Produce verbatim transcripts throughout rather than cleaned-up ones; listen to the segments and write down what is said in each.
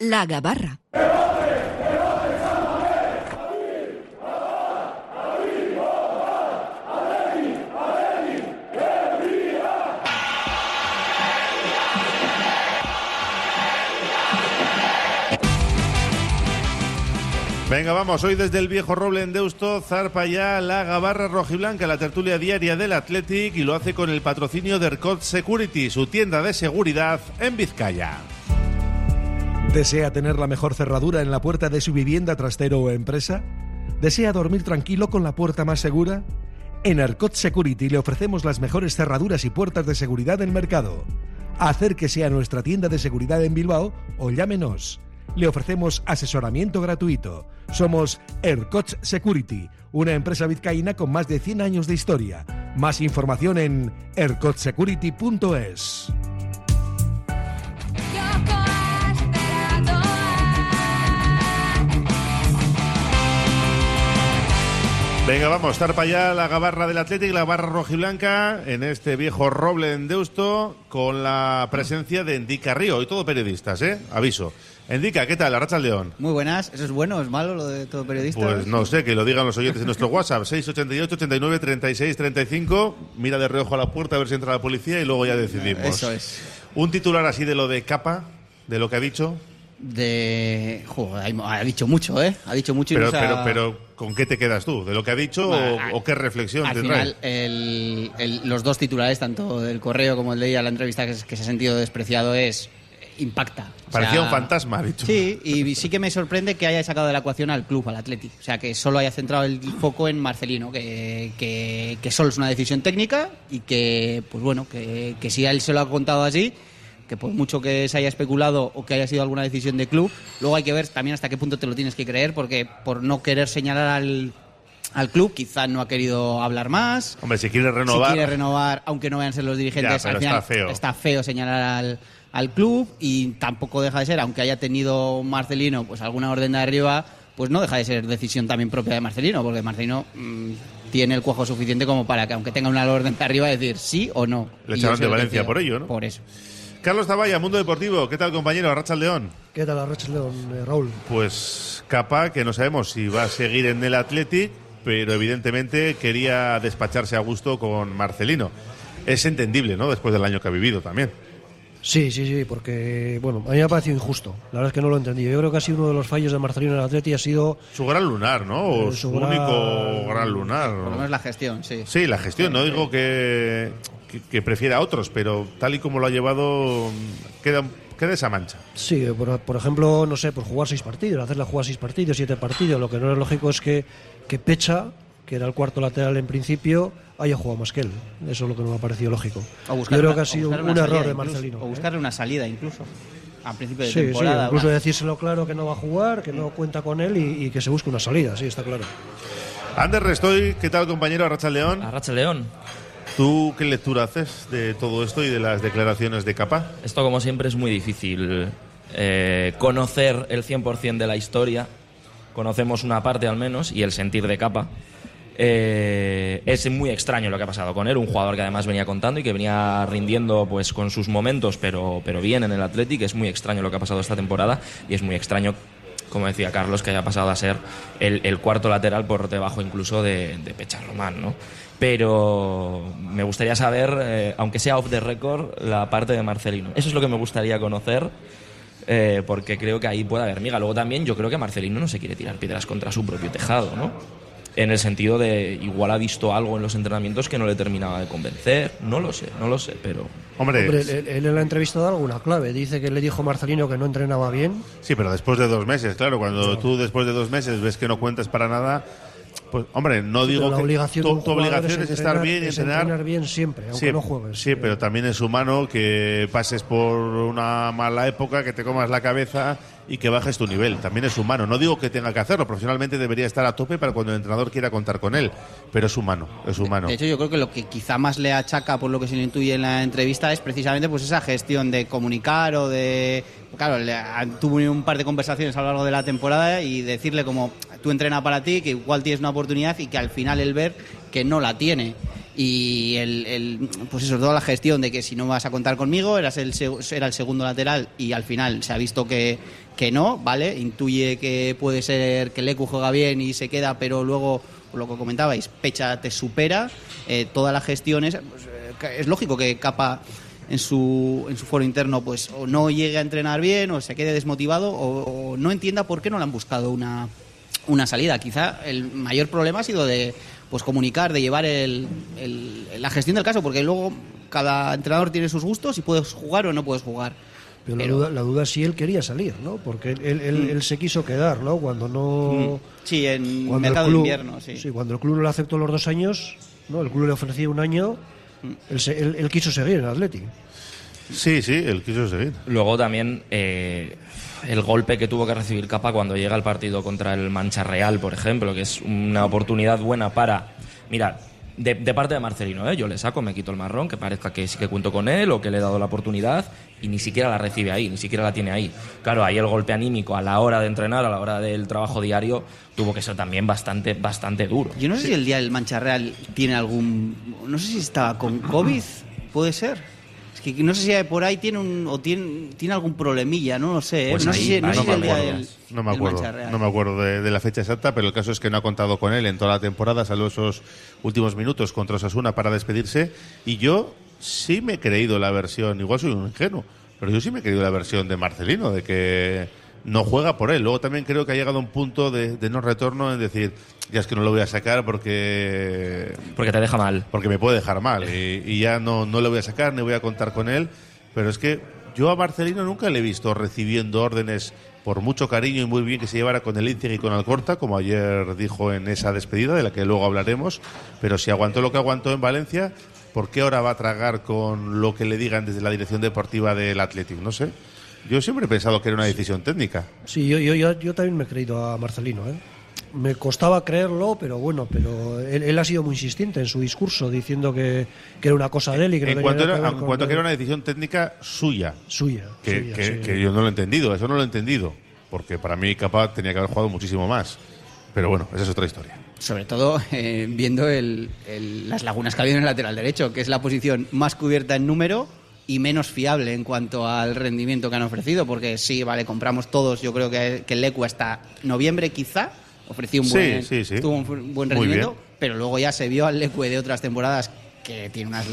La Gabarra. Venga, vamos, hoy desde el Viejo Roble en Deusto zarpa ya la Gabarra rojiblanca, la tertulia diaria del Athletic, y lo hace con el patrocinio de ERCOT Security, su tienda de seguridad en Vizcaya. ¿Desea tener la mejor cerradura en la puerta de su vivienda, trastero o empresa? ¿Desea dormir tranquilo con la puerta más segura? En ERCOT Security le ofrecemos las mejores cerraduras y puertas de seguridad del mercado. Acérquese a nuestra tienda de seguridad en Bilbao o llámenos. Le ofrecemos asesoramiento gratuito. Somos ERCOT Security, una empresa vizcaína con más de cien años de historia. Más información en ercot security punto es. Venga, vamos, estar para allá la Gabarra del Athletic, la Gabarra rojiblanca, en este Viejo Roble en Deusto, con la presencia de Endica Río, y todo periodistas, ¿eh? Aviso. Endica, ¿qué tal? Arratsaldeon. Muy buenas. ¿Eso es bueno o es malo, lo de todo periodista? Pues no sé, que lo digan los oyentes en nuestro WhatsApp, seis ocho ocho, ochenta y nueve, treinta y seis, treinta y cinco. Mira de reojo a la puerta a ver si entra la policía y luego ya decidimos. Eso es. Un titular así de lo de Capa, de lo que ha dicho. De... Joder, ha dicho mucho, ¿eh? Ha dicho mucho. Pero, y no pero, ha... pero, ¿con qué te quedas tú? ¿De lo que ha dicho o, a, o qué reflexión al te final, trae? El, el, los dos titulares, tanto del Correo como el de ella, la entrevista que, que se ha sentido despreciado, es... impacta. O Parecía sea, un fantasma, ha dicho. Sí, y sí que me sorprende que haya sacado de la ecuación al club, al Athletic. O sea, que solo haya centrado el foco en Marcelino, que, que, que solo es una decisión técnica y que, pues bueno, que, que si a él se lo ha contado así, que por mucho que se haya especulado o que haya sido alguna decisión de club, luego hay que ver también hasta qué punto te lo tienes que creer, porque por no querer señalar al... al club, quizás no ha querido hablar más. Hombre, si quiere renovar... Si quiere renovar, aunque no vayan a ser los dirigentes, ya, al final está feo. está feo señalar al, al club, y tampoco deja de ser, aunque haya tenido Marcelino pues alguna orden de arriba, pues no deja de ser decisión también propia de Marcelino, porque Marcelino mmm, tiene el cuajo suficiente como para que, aunque tenga una orden de arriba, decir sí o no. Le echaron de Valencia por ello, ¿no? Por eso. Carlos Zavalla, Mundo Deportivo. ¿Qué tal, compañero? Arratsaldeon. ¿Qué tal, Arratsaldeon, eh, Raúl? Pues Capa, que no sabemos si va a seguir en el Athletic, pero evidentemente quería despacharse a gusto con Marcelino. Es entendible, ¿no?, después del año que ha vivido también. Sí, sí, sí, porque, bueno, a mí me ha parecido injusto. La verdad es que no lo he entendido. Yo creo que ha sido uno de los fallos de Marcelino en el Athletic, ha sido... Su gran lunar, ¿no? O su, su gran... único gran lunar. Por lo menos la gestión, sí. Sí, la gestión. No digo que, que, que prefiera a otros, pero tal y como lo ha llevado, queda... ¿Qué de esa mancha? Sí, por, por ejemplo, no sé, por jugar seis partidos, hacerle jugar seis partidos, siete partidos. Lo que no es lógico es que, que Pecha, que era el cuarto lateral en principio, haya jugado más que él. Eso es lo que no me ha parecido lógico. Yo creo una, que ha sido un error de Marcelino. O buscarle ¿eh? una salida incluso, a principio de sí, temporada. Sí, incluso una... decírselo claro que no va a jugar, que no cuenta con él y, y que se busque una salida, sí, está claro. Ander Restoy, ¿qué tal, compañero? Arratsaldeon. Arratsaldeon. ¿Tú qué lectura haces de todo esto y de las declaraciones de Capa? Esto, como siempre, es muy difícil eh, conocer el cien por ciento de la historia. Conocemos una parte al menos, y el sentir de Capa. Eh, es muy extraño lo que ha pasado con él, un jugador que además venía contando y que venía rindiendo pues con sus momentos, pero, pero bien en el Athletic. Es muy extraño lo que ha pasado esta temporada, y es muy extraño, como decía Carlos, que haya pasado a ser el, el cuarto lateral por debajo incluso de, de Pecha Román, ¿no? Pero me gustaría saber, eh, aunque sea off the record, la parte de Marcelino. Eso es lo que me gustaría conocer, eh, porque creo que ahí puede haber miga. Luego también yo creo que Marcelino no se quiere tirar piedras contra su propio tejado, ¿no? En el sentido de, igual ha visto algo en los entrenamientos que no le terminaba de convencer. No lo sé, no lo sé, pero... Hombre, Hombre él, él en la entrevista da alguna clave. Dice que le dijo Marcelino que no entrenaba bien. Sí, pero después de dos meses, claro. Cuando no. tú después de dos meses ves que no cuentas para nada... Pues, hombre, no digo la obligación que tu, tu obligación es, es estar bien y es entrenar. entrenar bien siempre, aunque sí, no juegues. Sí, pero también es humano que pases por una mala época, que te comas la cabeza y que bajes tu nivel. También es humano. No digo que tenga que hacerlo. Profesionalmente debería estar a tope para cuando el entrenador quiera contar con él. Pero es humano, es humano. De, de hecho, yo creo que lo que quizá más le achaca, por lo que se le intuye en la entrevista, es precisamente pues esa gestión de comunicar o de... Claro, le, tuvo un par de conversaciones a lo largo de la temporada y decirle como tú entrena para ti, que igual tienes una oportunidad y que al final él ver que no la tiene. y el, el pues eso, toda la gestión de que si no vas a contar conmigo, eras el era el segundo lateral y al final se ha visto que, que no, ¿vale? Intuye que puede ser que Lecu juega bien y se queda, pero luego, por lo que comentabais, Pecha te supera, eh, toda la gestión es, pues, eh, es lógico que Capa en su en su foro interno pues o no llegue a entrenar bien o se quede desmotivado o, o no entienda por qué no le han buscado una una salida. Quizá el mayor problema ha sido de pues comunicar, de llevar el, el, la gestión del caso, porque luego cada entrenador tiene sus gustos y puedes jugar o no puedes jugar. Pero, Pero la duda, la duda es si él quería salir, ¿no? Porque él, él, él, mm. él se quiso quedar, ¿no? Cuando no... Sí, en cuando mercado el club, de invierno, sí. Sí, cuando el club no le aceptó los dos años, ¿no? El club le ofrecía un año, mm. él, se, él, él quiso seguir en Atleti. Sí, sí, él quiso seguir. Luego también eh, el golpe que tuvo que recibir Capa cuando llega al partido contra el Mancha Real, por ejemplo, que es una oportunidad buena para... Mira, de, de parte de Marcelino, ¿eh? Yo le saco, me quito el marrón, que parezca que sí que cuento con él o que le he dado la oportunidad y ni siquiera la recibe ahí, ni siquiera la tiene ahí. Claro, ahí el golpe anímico a la hora de entrenar, a la hora del trabajo diario, tuvo que ser también bastante, bastante duro. Yo no sé sí. si el día del Mancha Real tiene algún... No sé si estaba con COVID, puede ser. Que no sé si por ahí tiene un o tiene, tiene algún problemilla, no lo sé. ¿eh? Pues no, ahí, sé si, no, ahí sé si no el me día acuerdo. del, No me acuerdo, no me acuerdo de, de la fecha exacta, pero el caso es que no ha contado con él en toda la temporada, salvo esos últimos minutos contra Osasuna para despedirse. Y yo sí me he creído la versión, igual soy un ingenuo, pero yo sí me he creído la versión de Marcelino, de que no juega por él. Luego también creo que ha llegado a un punto de, de no retorno en decir, ya es que no lo voy a sacar porque... Porque te deja mal. Porque me puede dejar mal y, y ya no, no le voy a sacar, ni voy a contar con él. Pero es que yo a Marcelino nunca le he visto recibiendo órdenes por mucho cariño y muy bien que se llevara con el Inter y con Alcorta, como ayer dijo en esa despedida, de la que luego hablaremos. Pero si aguantó lo que aguantó en Valencia, ¿por qué ahora va a tragar con lo que le digan desde la dirección deportiva del Athletic? No sé. Yo siempre he pensado que era una decisión técnica. Sí, yo, yo, yo, yo también me he creído a Marcelino, ¿eh? Me costaba creerlo, pero bueno, pero él, él ha sido muy insistente en su discurso, diciendo que, que era una cosa de él y que en no cuanto tenía era, nada que ver en con cuanto él. que era una decisión técnica suya. Suya. Que, suya, que, sí. que yo no lo he entendido, eso no lo he entendido. Porque para mí capaz tenía que haber jugado muchísimo más. Pero bueno, esa es otra historia. Sobre todo eh, viendo el, el, las lagunas que ha habido en el lateral derecho, que es la posición más cubierta en número y menos fiable en cuanto al rendimiento que han ofrecido. Porque sí, vale, compramos todos, yo creo que, que el Lecu hasta noviembre quizá ofreció un buen, sí, sí, sí. tuvo un buen rendimiento, pero luego ya se vio al Leque de otras temporadas que tiene unas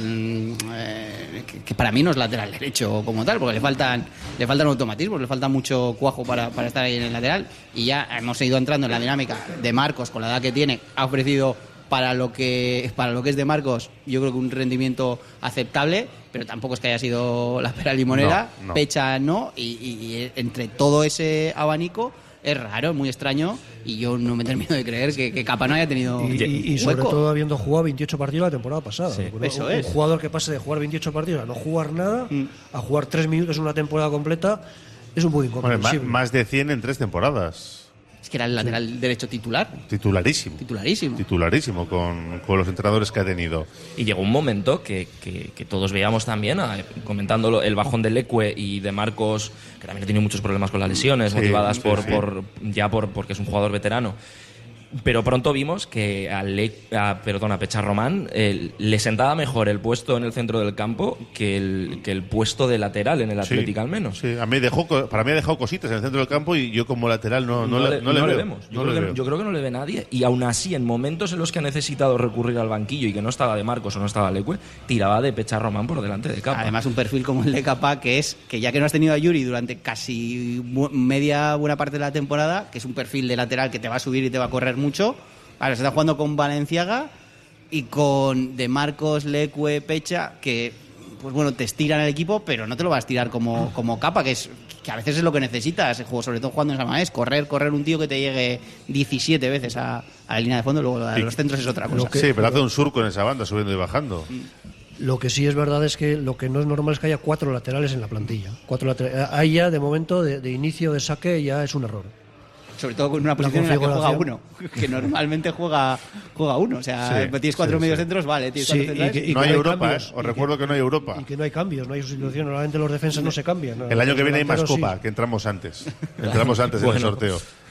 eh, que, que para mí no es lateral derecho como tal, porque le faltan le faltan automatismos, le falta mucho cuajo para, para estar ahí en el lateral, y ya hemos ido entrando en la dinámica de Marcos con la edad que tiene, ha ofrecido para lo que para lo que es de Marcos, yo creo que un rendimiento aceptable, pero tampoco es que haya sido la pera limonera, no, no. Pecha no, y, y, y entre todo ese abanico es raro, es muy extraño, y yo no me termino de creer que, que Capa no haya tenido Y, y, y sobre hueco. todo habiendo jugado veintiocho partidos la temporada pasada. Sí, Bueno, eso un, es. un jugador que pase de jugar veintiocho partidos a no jugar nada, Mm. a jugar tres minutos en una temporada completa, es un poco Bueno, más, incomprensible. más de cien en tres temporadas. Es que era el lateral derecho titular, Titularísimo. titularísimo. Titularísimo con, con los entrenadores que ha tenido. Y llegó un momento que, que, que todos veíamos también, eh, comentándolo, el bajón de Leque y de Marcos, que también ha tenido muchos problemas con las lesiones, Sí, motivadas sí, por, sí. por ya por porque es un jugador veterano. Pero pronto vimos que a, Le, a, perdón, a Pecha Román eh, le sentaba mejor el puesto en el centro del campo que el, que el puesto de lateral en el Atlético, Sí, al menos. Sí, a mí dejó, co- para mí ha dejado cositas en el centro del campo y yo como lateral no, no, No, le, le, no le no le veo. vemos. Yo, No creo le que, veo. yo creo que no le ve nadie. Y aún así, en momentos en los que ha necesitado recurrir al banquillo y que no estaba de Marcos o no estaba Leque, tiraba de Pecha Román por delante de Capa. Además, un perfil como el de Capa, que es que ya que no has tenido a Yuri durante casi bu- media buena parte de la temporada, que es un perfil de lateral que te va a subir y te va a correr mucho, ahora se está jugando con Valenciaga y con De Marcos, Leque, Pecha, que pues bueno, te estiran el equipo, pero no te lo vas a estirar como, como Capa, que es que a veces es lo que necesitas, el juego, sobre todo jugando en San Mamés, correr, correr un tío que te llegue diecisiete veces a, a la línea de fondo, luego lo de Y- los centros es otra cosa. que- Sí, pero hace un surco en esa banda, subiendo y bajando. Lo que sí es verdad es que lo que no es normal es que haya cuatro laterales en la plantilla. Cuatro laterales. Ahí ya, de momento, de, de inicio de saque, ya es un error. Sobre todo con una posición en la que juega configuración. uno, que normalmente juega juega uno. O sea, Sí, tienes cuatro sí, mediocentros, vale, tienes Sí, cuatro centrales. y que- y No hay hay Europa, cambios, ¿eh? y Os que- recuerdo que no hay Europa. Y que no hay cambios, no hay sustitución. Normalmente los defensas no se cambian. ¿no? El año que Los viene hay más delanteros sí. copa, que entramos antes. Entramos antes en el Bueno. sorteo.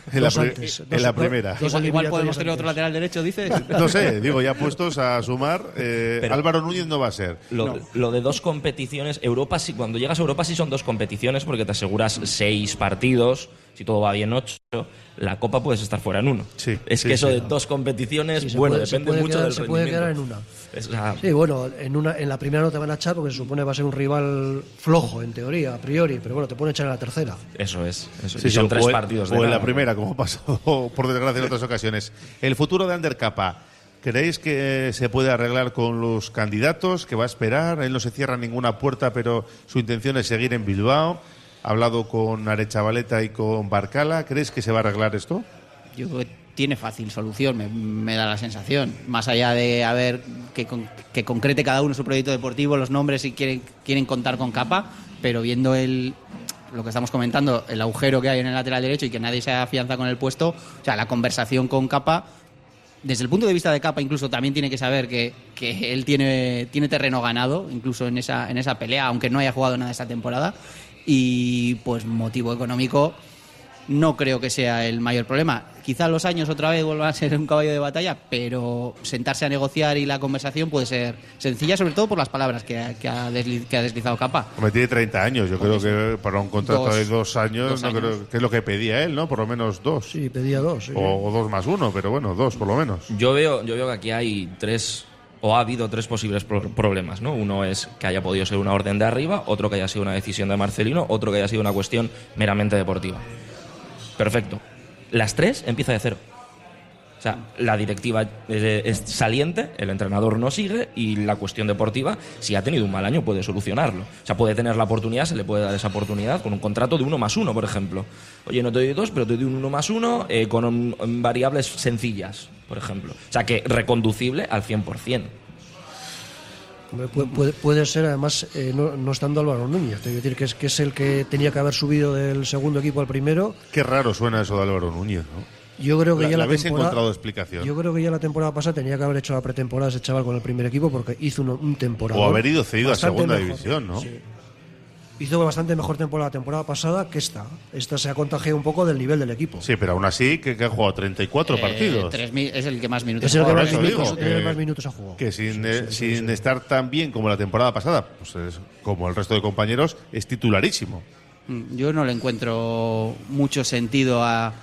En la, Dos pri- antes, en dos- la dos- primera. dos Igual, igual podemos eliminatorias tener otro antes. lateral derecho, dices. No sé, digo, ya puestos a sumar, eh, Pero- Álvaro Núñez no va a ser. Lo, No. lo de dos competiciones, Europa sí, cuando llegas a Europa sí son dos competiciones porque te aseguras seis partidos, si todo va bien ocho, la Copa puedes estar fuera en uno. Sí, es sí, que eso sí. de dos competiciones, Sí, se bueno, puede- se depende puede mucho quedar- del se puede rendimiento. quedar en una. Es, o sea, Sí, bueno, en, una, en la primera no te van a echar porque se supone va a ser un rival flojo, en teoría, a priori, pero bueno, te pueden echar en la tercera. Eso es. Eso. Sí, y son sí, tres o en- partidos de O en la nada. primera, como ha pasado, por desgracia, en otras ocasiones. El futuro de Ander Capa, ¿creéis que se puede arreglar con los candidatos? ¿Que va a esperar? Él no se cierra ninguna puerta, pero su intención es seguir en Bilbao. Ha hablado con Arechavaleta y con Barcala. ¿Creéis que se va a arreglar esto? Yo creo que tiene fácil solución, me, me da la sensación. Más allá de a ver que, con- que concrete cada uno su proyecto deportivo, los nombres si quieren, quieren contar con Capa, pero viendo el lo que estamos comentando, el agujero que hay en el lateral derecho y que nadie se afianza con el puesto, o sea, la conversación con Capa, desde el punto de vista de Capa incluso también tiene que saber que, que él tiene, tiene terreno ganado, incluso en esa, en esa pelea, aunque no haya jugado nada esta temporada, y pues motivo económico no creo que sea el mayor problema. Quizá los años otra vez vuelvan a ser un caballo de batalla, pero sentarse a negociar y la conversación puede ser sencilla, sobre todo por las palabras que, ha- que, ha, desli- que ha deslizado Capa. Hombre, tiene treinta años. Yo creo que para un contrato Dos- de dos años, dos no años. creo que es lo que pedía él, ¿no? Por lo menos dos. Sí, pedía dos. sí. O, o dos más uno, pero bueno, dos por lo menos. Yo veo, yo veo que aquí hay tres, o ha habido tres posibles pro- problemas, ¿no? Uno es que haya podido ser una orden de arriba, otro que haya sido una decisión de Marcelino, otro que haya sido una cuestión meramente deportiva. Perfecto. Las tres empieza de cero. O sea, la directiva es, es saliente, el entrenador no sigue y la cuestión deportiva, si ha tenido un mal año, puede solucionarlo. O sea, puede tener la oportunidad, se le puede dar esa oportunidad con un contrato de uno más uno, por ejemplo. Oye, no te doy dos, pero te doy un uno más uno eh, con um, variables sencillas, por ejemplo. O sea, que reconducible al cien por ciento. Hombre, Puede, puede, puede ser, además, eh, no, no estando Álvaro Núñez. Te quiero decir que es, que es el que tenía que haber subido del segundo equipo al primero. Qué raro suena eso de Álvaro Núñez, ¿no? Yo creo que La- ya la la, habéis temporada, encontrado explicación. Yo creo que ya la temporada pasada tenía que haber hecho la pretemporada ese chaval con el primer equipo porque hizo un, un temporada. O haber ido cedido a segunda división, ¿no? Sí. Hizo bastante mejor temporada la temporada pasada que esta. Esta se ha contagiado un poco del nivel del equipo. Sí, pero aún así, que, que ha jugado treinta y cuatro Eh, partidos. tres mil- es el que más minutos Es el ha que jugado. más eso minutos, digo, tiene que- más minutos ha jugado. Que sin, Sí, eh, sí, sí, sin sí. estar tan bien como la temporada pasada, pues es, como el resto de compañeros, es titularísimo. Mm, Yo no le encuentro mucho sentido a,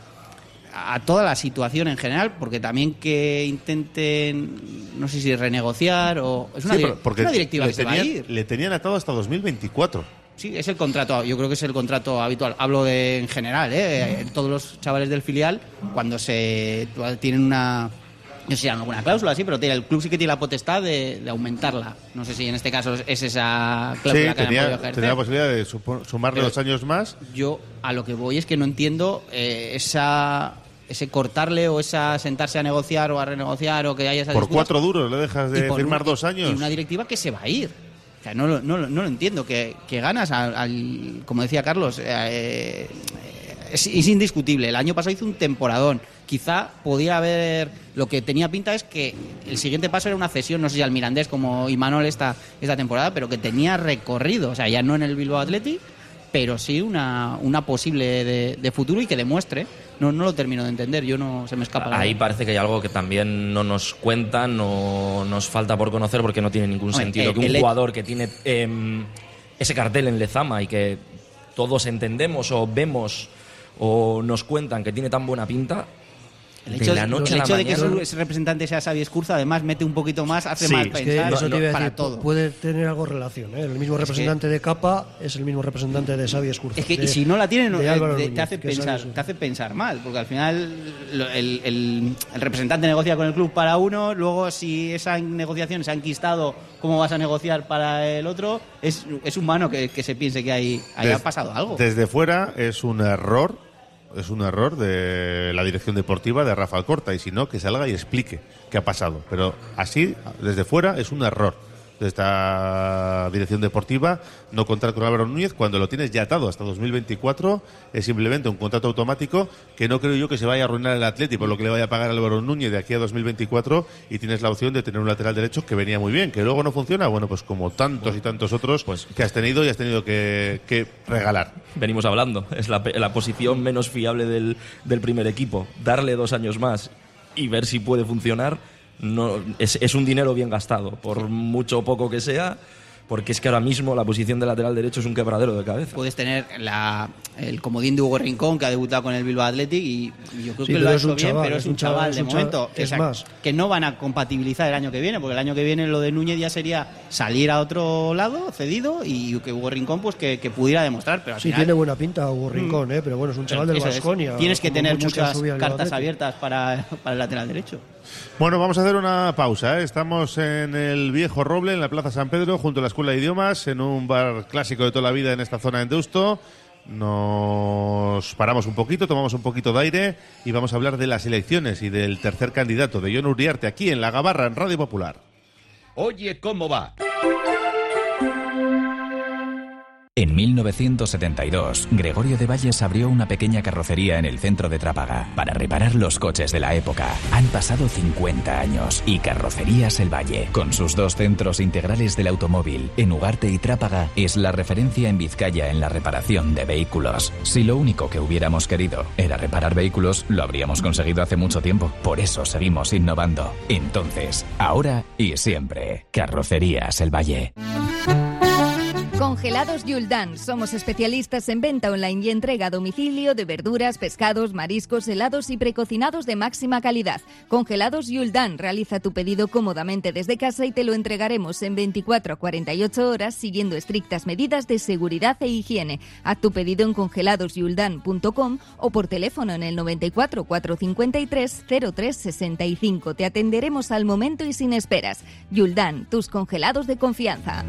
a toda la situación en general, porque también que intenten, no sé si renegociar o... Es una, Sí, dir- pero porque es una directiva le que se va a tenían, ir. le tenían atado hasta dos mil veinticuatro. Sí, es el contrato, yo creo que es el contrato habitual. Hablo de en general, ¿eh? Todos los chavales del filial, cuando se tienen una... No sé si hay alguna cláusula así, pero tiene- el club sí que tiene la potestad de, de aumentarla. No sé si en este caso es esa Sí, cláusula que hayan tenía, podido ejercer. tenía la posibilidad de supo- sumarle Pero- dos años más. Yo a lo que voy es que no entiendo eh, esa ese cortarle o esa sentarse a negociar o a renegociar o que haya esa Por disputa. cuatro duros le dejas Y de por firmar un- dos años. Y una directiva que se va a ir. O sea, no, lo- no, lo- no lo entiendo. Que, que ganas, al, al- como decía Carlos, eh, es, es indiscutible. El año pasado hizo un temporadón. Quizá podía haber... Lo que tenía pinta es que el siguiente paso era una cesión, no sé si al Mirandés como Imanol esta, esta temporada, pero que tenía recorrido. O sea, ya no en el Bilbao Athletic, pero sí una, una posible de, de futuro y que demuestre. No, no lo termino de entender, yo no se me escapa. la Ahí verdad. parece que hay algo que también no nos cuentan o nos falta por conocer porque no tiene ningún Hombre, sentido eh, que un el- jugador que tiene em, ese cartel en Lezama y que todos entendemos o vemos o nos cuentan que tiene tan buena pinta, El de hecho, la noche el a la hecho de que mañana- su, ese representante sea Xavi Escurza, además mete un poquito más, hace Sí, más es Es que pensar eso te iba a para decir, todo. puede tener algo de relación. ¿eh? El mismo representante de Capa es el mismo representante de Xavi Escurza. Es que de- y si no la tienen, de eh, Álvaro te, Núñez, te hace que es pensar, Xavi te hace pensar mal, porque al final lo- el, el- el representante negocia con el club para uno, luego si esa negociación se ha enquistado, ¿cómo vas a negociar para el otro? Es, es humano que, que se piense que hay, haya Des- pasado algo. Desde fuera es un error, es un error de la dirección deportiva de Rafa Alcorta, y si no, que salga y explique qué ha pasado. Pero así, desde fuera, es un error de esta dirección deportiva, no contar con Álvaro Núñez cuando lo tienes ya atado hasta dos mil veinticuatro. Es simplemente un contrato automático que no creo yo que se vaya a arruinar el Atleti por lo que le vaya a pagar Álvaro Núñez de aquí a dos mil veinticuatro, y tienes la opción de tener un lateral derecho que venía muy bien, que luego no funciona, bueno, pues como tantos y tantos otros pues, que has tenido y has tenido que, que regalar. Venimos hablando, es la, la posición menos fiable del, del primer equipo. Darle dos años más y ver si puede funcionar no es, es un dinero bien gastado, por mucho o poco que sea, porque es que ahora mismo la posición de lateral derecho es un quebradero de cabeza. Puedes tener la, el comodín de Hugo Rincón, que ha debutado con el Bilbao Athletic, y, y yo creo sí, que lo ha hecho bien, chaval, pero es un chaval, chaval de momento. Es o sea, más, que no van a compatibilizar el año que viene, porque el año que viene lo de Núñez ya sería salir a otro lado, cedido, y que Hugo Rincón pues que, que pudiera demostrar. Pero al sí, final, tiene buena pinta Hugo Rincón, eh, pero bueno, es un chaval del Baskonia. Tienes que tener muchas cartas abiertas para, para el lateral derecho. Bueno, vamos a hacer una pausa, ¿eh? Estamos en el Viejo Roble, en la Plaza San Pedro, junto a la Escuela de Idiomas, en un bar clásico de toda la vida en esta zona de Deusto. Nos paramos un poquito, tomamos un poquito de aire y vamos a hablar de las elecciones y del tercer candidato, de Jon Uriarte, aquí en La Gabarra, en Radio Popular. Oye, ¿cómo va? En mil novecientos setenta y dos, Gregorio de Valles abrió una pequeña carrocería en el centro de Trápaga para reparar los coches de la época. Han pasado cincuenta años y Carrocerías El Valle, con sus dos centros integrales del automóvil, en Ugarte y Trápaga, es la referencia en Vizcaya en la reparación de vehículos. Si lo único que hubiéramos querido era reparar vehículos, lo habríamos conseguido hace mucho tiempo. Por eso seguimos innovando. Entonces, ahora y siempre, Carrocerías El Valle. Congelados Yuldan. Somos especialistas en venta online y entrega a domicilio de verduras, pescados, mariscos, helados y precocinados de máxima calidad. Congelados Yuldan. Realiza tu pedido cómodamente desde casa y te lo entregaremos en veinticuatro a cuarenta y ocho horas siguiendo estrictas medidas de seguridad e higiene. Haz tu pedido en congelados yuldan punto com o por teléfono en el noventa y cuatro, cuatrocientos cincuenta y tres, cero tres sesenta y cinco. Te atenderemos al momento y sin esperas. Yuldan, tus congelados de confianza.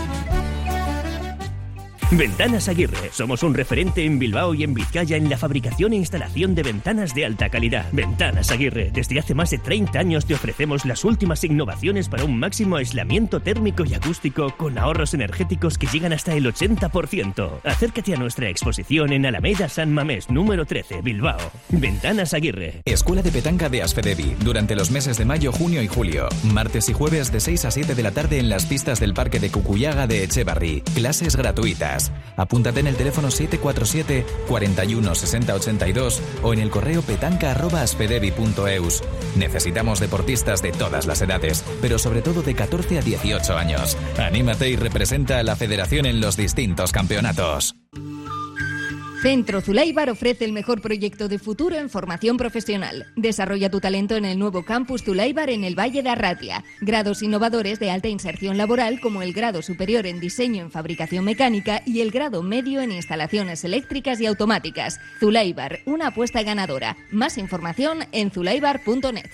Ventanas Aguirre. Somos un referente en Bilbao y en Vizcaya en la fabricación e instalación de ventanas de alta calidad. Ventanas Aguirre. Desde hace más de treinta años te ofrecemos las últimas innovaciones para un máximo aislamiento térmico y acústico con ahorros energéticos que llegan hasta el ochenta por ciento. Acércate a nuestra exposición en Alameda San Mamés, número trece, Bilbao. Ventanas Aguirre. Escuela de Petanca de Asfedevi. Durante los meses de mayo, junio y julio. Martes y jueves de seis a siete de la tarde en las pistas del Parque de Cucuyaga de Echevarri. Clases gratuitas. Apúntate en el teléfono siete cuatro siete, cuarenta y uno, sesenta ochenta y dos o en el correo petanca arroba asfedevi punto eus. Necesitamos deportistas de todas las edades, pero sobre todo de catorce a dieciocho años. Anímate y representa a la federación en los distintos campeonatos. Centro Zulaibar ofrece el mejor proyecto de futuro en formación profesional. Desarrolla tu talento en el nuevo campus Zulaibar en el Valle de Arratia. Grados innovadores de alta inserción laboral como el grado superior en diseño en fabricación mecánica y el grado medio en instalaciones eléctricas y automáticas. Zulaibar, una apuesta ganadora. Más información en zulaibar punto net.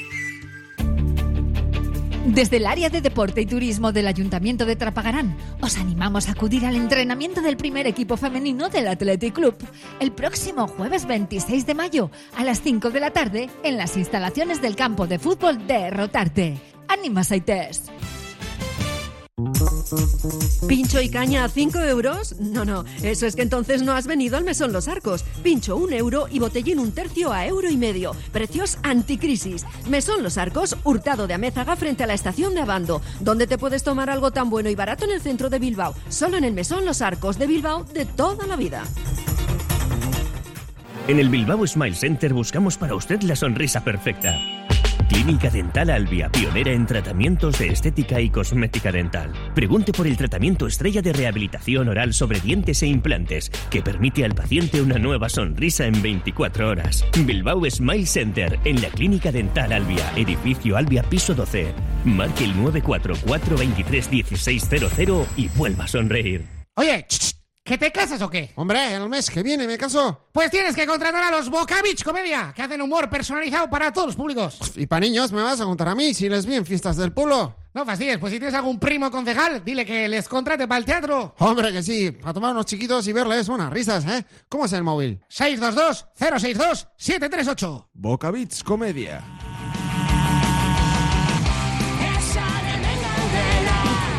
Desde el área de deporte y turismo del Ayuntamiento de Trapagarán, os animamos a acudir al entrenamiento del primer equipo femenino del Athletic Club el próximo jueves veintiséis de mayo a las cinco de la tarde en las instalaciones del campo de fútbol de Rotarte. ¡Ánima, Saites! ¿Pincho y caña a cinco euros? No, no, eso es que entonces no has venido al Mesón Los Arcos. Pincho un euro y botellín un tercio a euro y medio. Precios anticrisis. Mesón Los Arcos, Hurtado de Amézaga frente a la estación de Abando, donde te puedes tomar algo tan bueno y barato en el centro de Bilbao. Solo en el Mesón Los Arcos de Bilbao de toda la vida. En el Bilbao Smile Center buscamos para usted la sonrisa perfecta. Clínica Dental Albia, pionera en tratamientos de estética y cosmética dental. Pregunte por el tratamiento estrella de rehabilitación oral sobre dientes e implantes, que permite al paciente una nueva sonrisa en veinticuatro horas. Bilbao Smile Center, en la Clínica Dental Albia, edificio Albia, piso doce. Marque el nueve cuatro cuatro, veintitrés, dieciséis cero cero y vuelva a sonreír. Oye, ch, ¿que te casas o qué? Hombre, el mes que viene me caso. Pues tienes que contratar a los Bocavich Comedia, que hacen humor personalizado para todos los públicos. Y para niños me vas a contar a mí si les vi en fiestas del pueblo. No fastidies, pues si tienes algún primo concejal, dile que les contrate para el teatro. Hombre, que sí, para tomar unos chiquitos y verles unas risas, ¿eh? ¿Cómo es el móvil? seis dos dos, cero seis dos, siete tres ocho. Bocavich Comedia.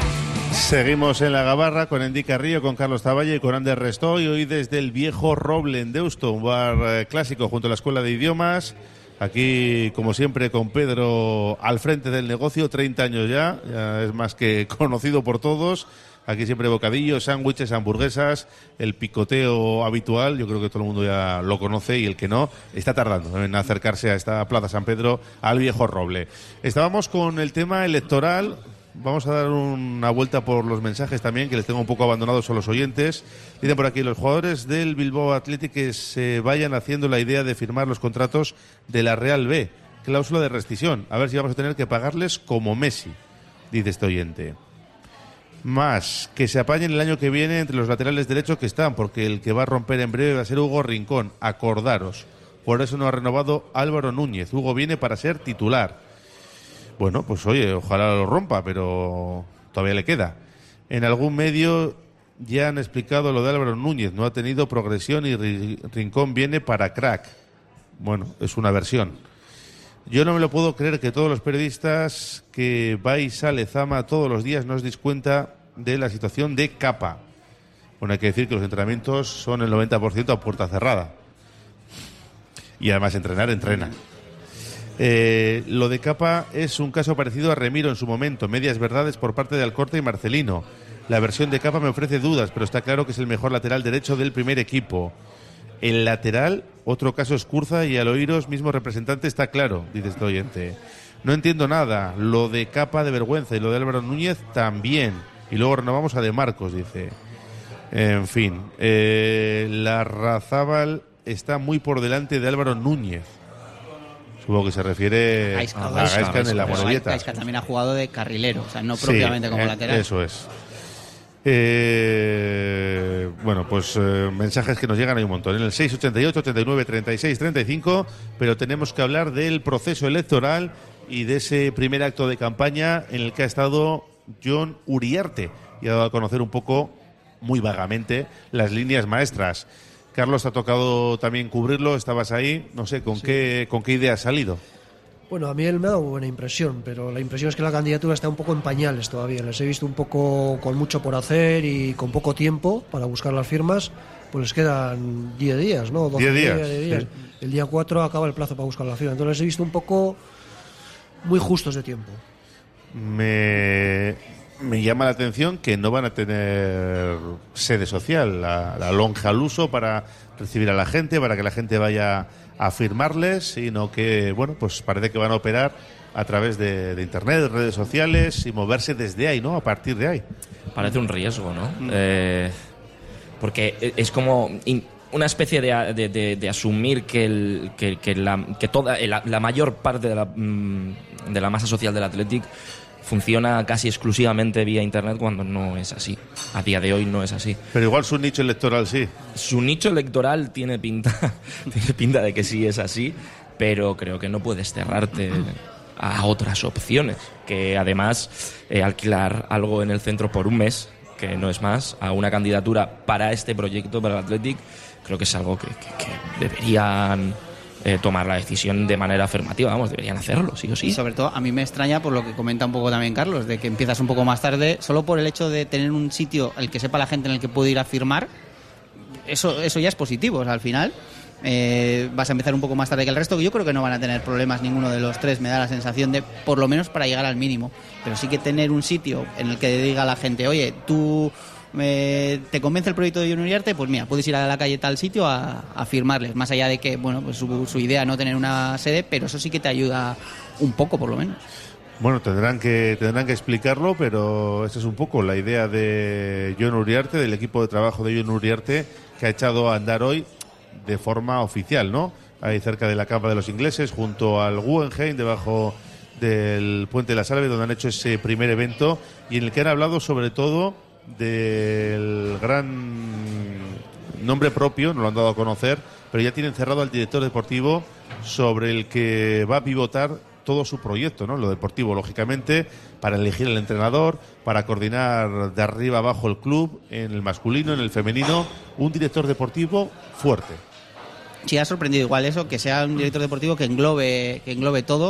Seguimos en la Gabarra con Endy Carrillo, con Carlos Zavalla y con Ander Restoy. Hoy desde el Viejo Roble en Deusto, un bar eh, clásico junto a la Escuela de Idiomas. Aquí, como siempre, con Pedro al frente del negocio, treinta años ya, ya es más que conocido por todos. Aquí siempre bocadillos, sándwiches, hamburguesas, el picoteo habitual. Yo creo que todo el mundo ya lo conoce y el que no está tardando en acercarse a esta Plaza San Pedro, al Viejo Roble. Estábamos con el tema electoral. Vamos a dar una vuelta por los mensajes también, que les tengo un poco abandonados a los oyentes. Dicen por aquí, los jugadores del Bilbao Athletic que se vayan haciendo la idea de firmar los contratos de la Real B. Cláusula de rescisión. A ver si vamos a tener que pagarles como Messi, dice este oyente. Más, que se apañen el año que viene entre los laterales derechos que están, porque el que va a romper en breve va a ser Hugo Rincón. Acordaros. Por eso no ha renovado Álvaro Núñez. Hugo viene para ser titular. Bueno, pues oye, ojalá lo rompa, pero todavía le queda. En algún medio ya han explicado lo de Álvaro Núñez. No ha tenido progresión y Rincón viene para crack. Bueno, es una versión. Yo no me lo puedo creer que todos los periodistas que vais a Lezama todos los días no os deis cuenta de la situación de Capa. Bueno, hay que decir que los entrenamientos son el noventa por ciento a puerta cerrada. Y además entrenar, entrena. Eh, lo de Capa es un caso parecido a Remiro en su momento, medias verdades por parte de Alcorta y Marcelino. La versión de Capa me ofrece dudas, pero está claro que es el mejor lateral derecho del primer equipo. El lateral, otro caso es Curza y Aloiros, mismo representante, está claro, dice este oyente. No entiendo nada, lo de Capa de vergüenza y lo de Álvaro Núñez también. Y luego renovamos a De Marcos, dice. En fin, eh, la Razábal está muy por delante de Álvaro Núñez. Supongo que se refiere Gaisca, a Gaisca en la Morevieta. Gaisca también ha jugado de carrilero, o sea, no propiamente sí, como eh, lateral. Eso es. Eh, bueno, pues eh, mensajes que nos llegan hay un montón. En el seis ochenta y ocho, ochenta y nueve, treinta y seis, treinta y cinco, pero tenemos que hablar del proceso electoral y de ese primer acto de campaña en el que ha estado Jon Uriarte y ha dado a conocer un poco, muy vagamente, las líneas maestras. Carlos, ha tocado también cubrirlo, estabas ahí, no sé, ¿con, sí. qué, ¿con qué idea has salido? Bueno, a mí él me ha dado buena impresión, pero la impresión es que la candidatura está un poco en pañales todavía. Les he visto un poco con mucho por hacer y con poco tiempo para buscar las firmas, pues les quedan diez días, ¿no? diez días. días. Sí. El día cuatro acaba el plazo para buscar la firma, entonces les he visto un poco muy justos de tiempo. Me... Me llama la atención que no van a tener sede social, la, la lonja al uso para recibir a la gente, para que la gente vaya a firmarles, sino que, bueno, pues parece que van a operar a través de, de internet, redes sociales y moverse desde ahí, ¿no? A partir de ahí. Parece un riesgo, ¿no? Mm. Eh, porque es como in, una especie de, de, de, de asumir que, el, que, que, la, que toda la, la mayor parte de la, de la masa social del Athletic funciona casi exclusivamente vía internet, cuando no es así. A día de hoy no es así. Pero igual su nicho electoral sí. Su nicho electoral tiene pinta, tiene pinta de que sí es así, pero creo que no puedes cerrarte a otras opciones. Que además eh, alquilar algo en el centro por un mes, que no es más, a una candidatura para este proyecto, para el Athletic, creo que es algo que, que, que deberían Eh, tomar la decisión de manera afirmativa, vamos, deberían hacerlo, sí o sí. Y sobre todo, a mí me extraña por lo que comenta un poco también Carlos, de que empiezas un poco más tarde, solo por el hecho de tener un sitio al que sepa la gente en el que puede ir a firmar, eso, eso ya es positivo, o sea, al final eh, vas a empezar un poco más tarde que el resto, que yo creo que no van a tener problemas ninguno de los tres, me da la sensación de, por lo menos para llegar al mínimo, pero sí que tener un sitio en el que diga a la gente, oye, tú Eh, ¿te convence el proyecto de Jon Uriarte? Pues mira, puedes ir a la calle tal sitio a, a firmarles, más allá de que, bueno, pues su, su idea no tener una sede, pero eso sí que te ayuda un poco, por lo menos. Bueno, tendrán que tendrán que explicarlo, pero esa es un poco la idea de Jon Uriarte, del equipo de trabajo de Jon Uriarte, que ha echado a andar hoy de forma oficial, ¿no? Ahí cerca de la Campa de los Ingleses, junto al Guggenheim, debajo del Puente de la Salve, donde han hecho ese primer evento y en el que han hablado sobre todo del gran nombre propio, no lo han dado a conocer, pero ya tienen cerrado al director deportivo sobre el que va a pivotar todo su proyecto, ¿no? Lo deportivo, lógicamente, para elegir el entrenador, para coordinar de arriba abajo el club, en el masculino, en el femenino, un director deportivo fuerte. Sí, ha sorprendido igual eso, que sea un director deportivo que englobe, que englobe todo,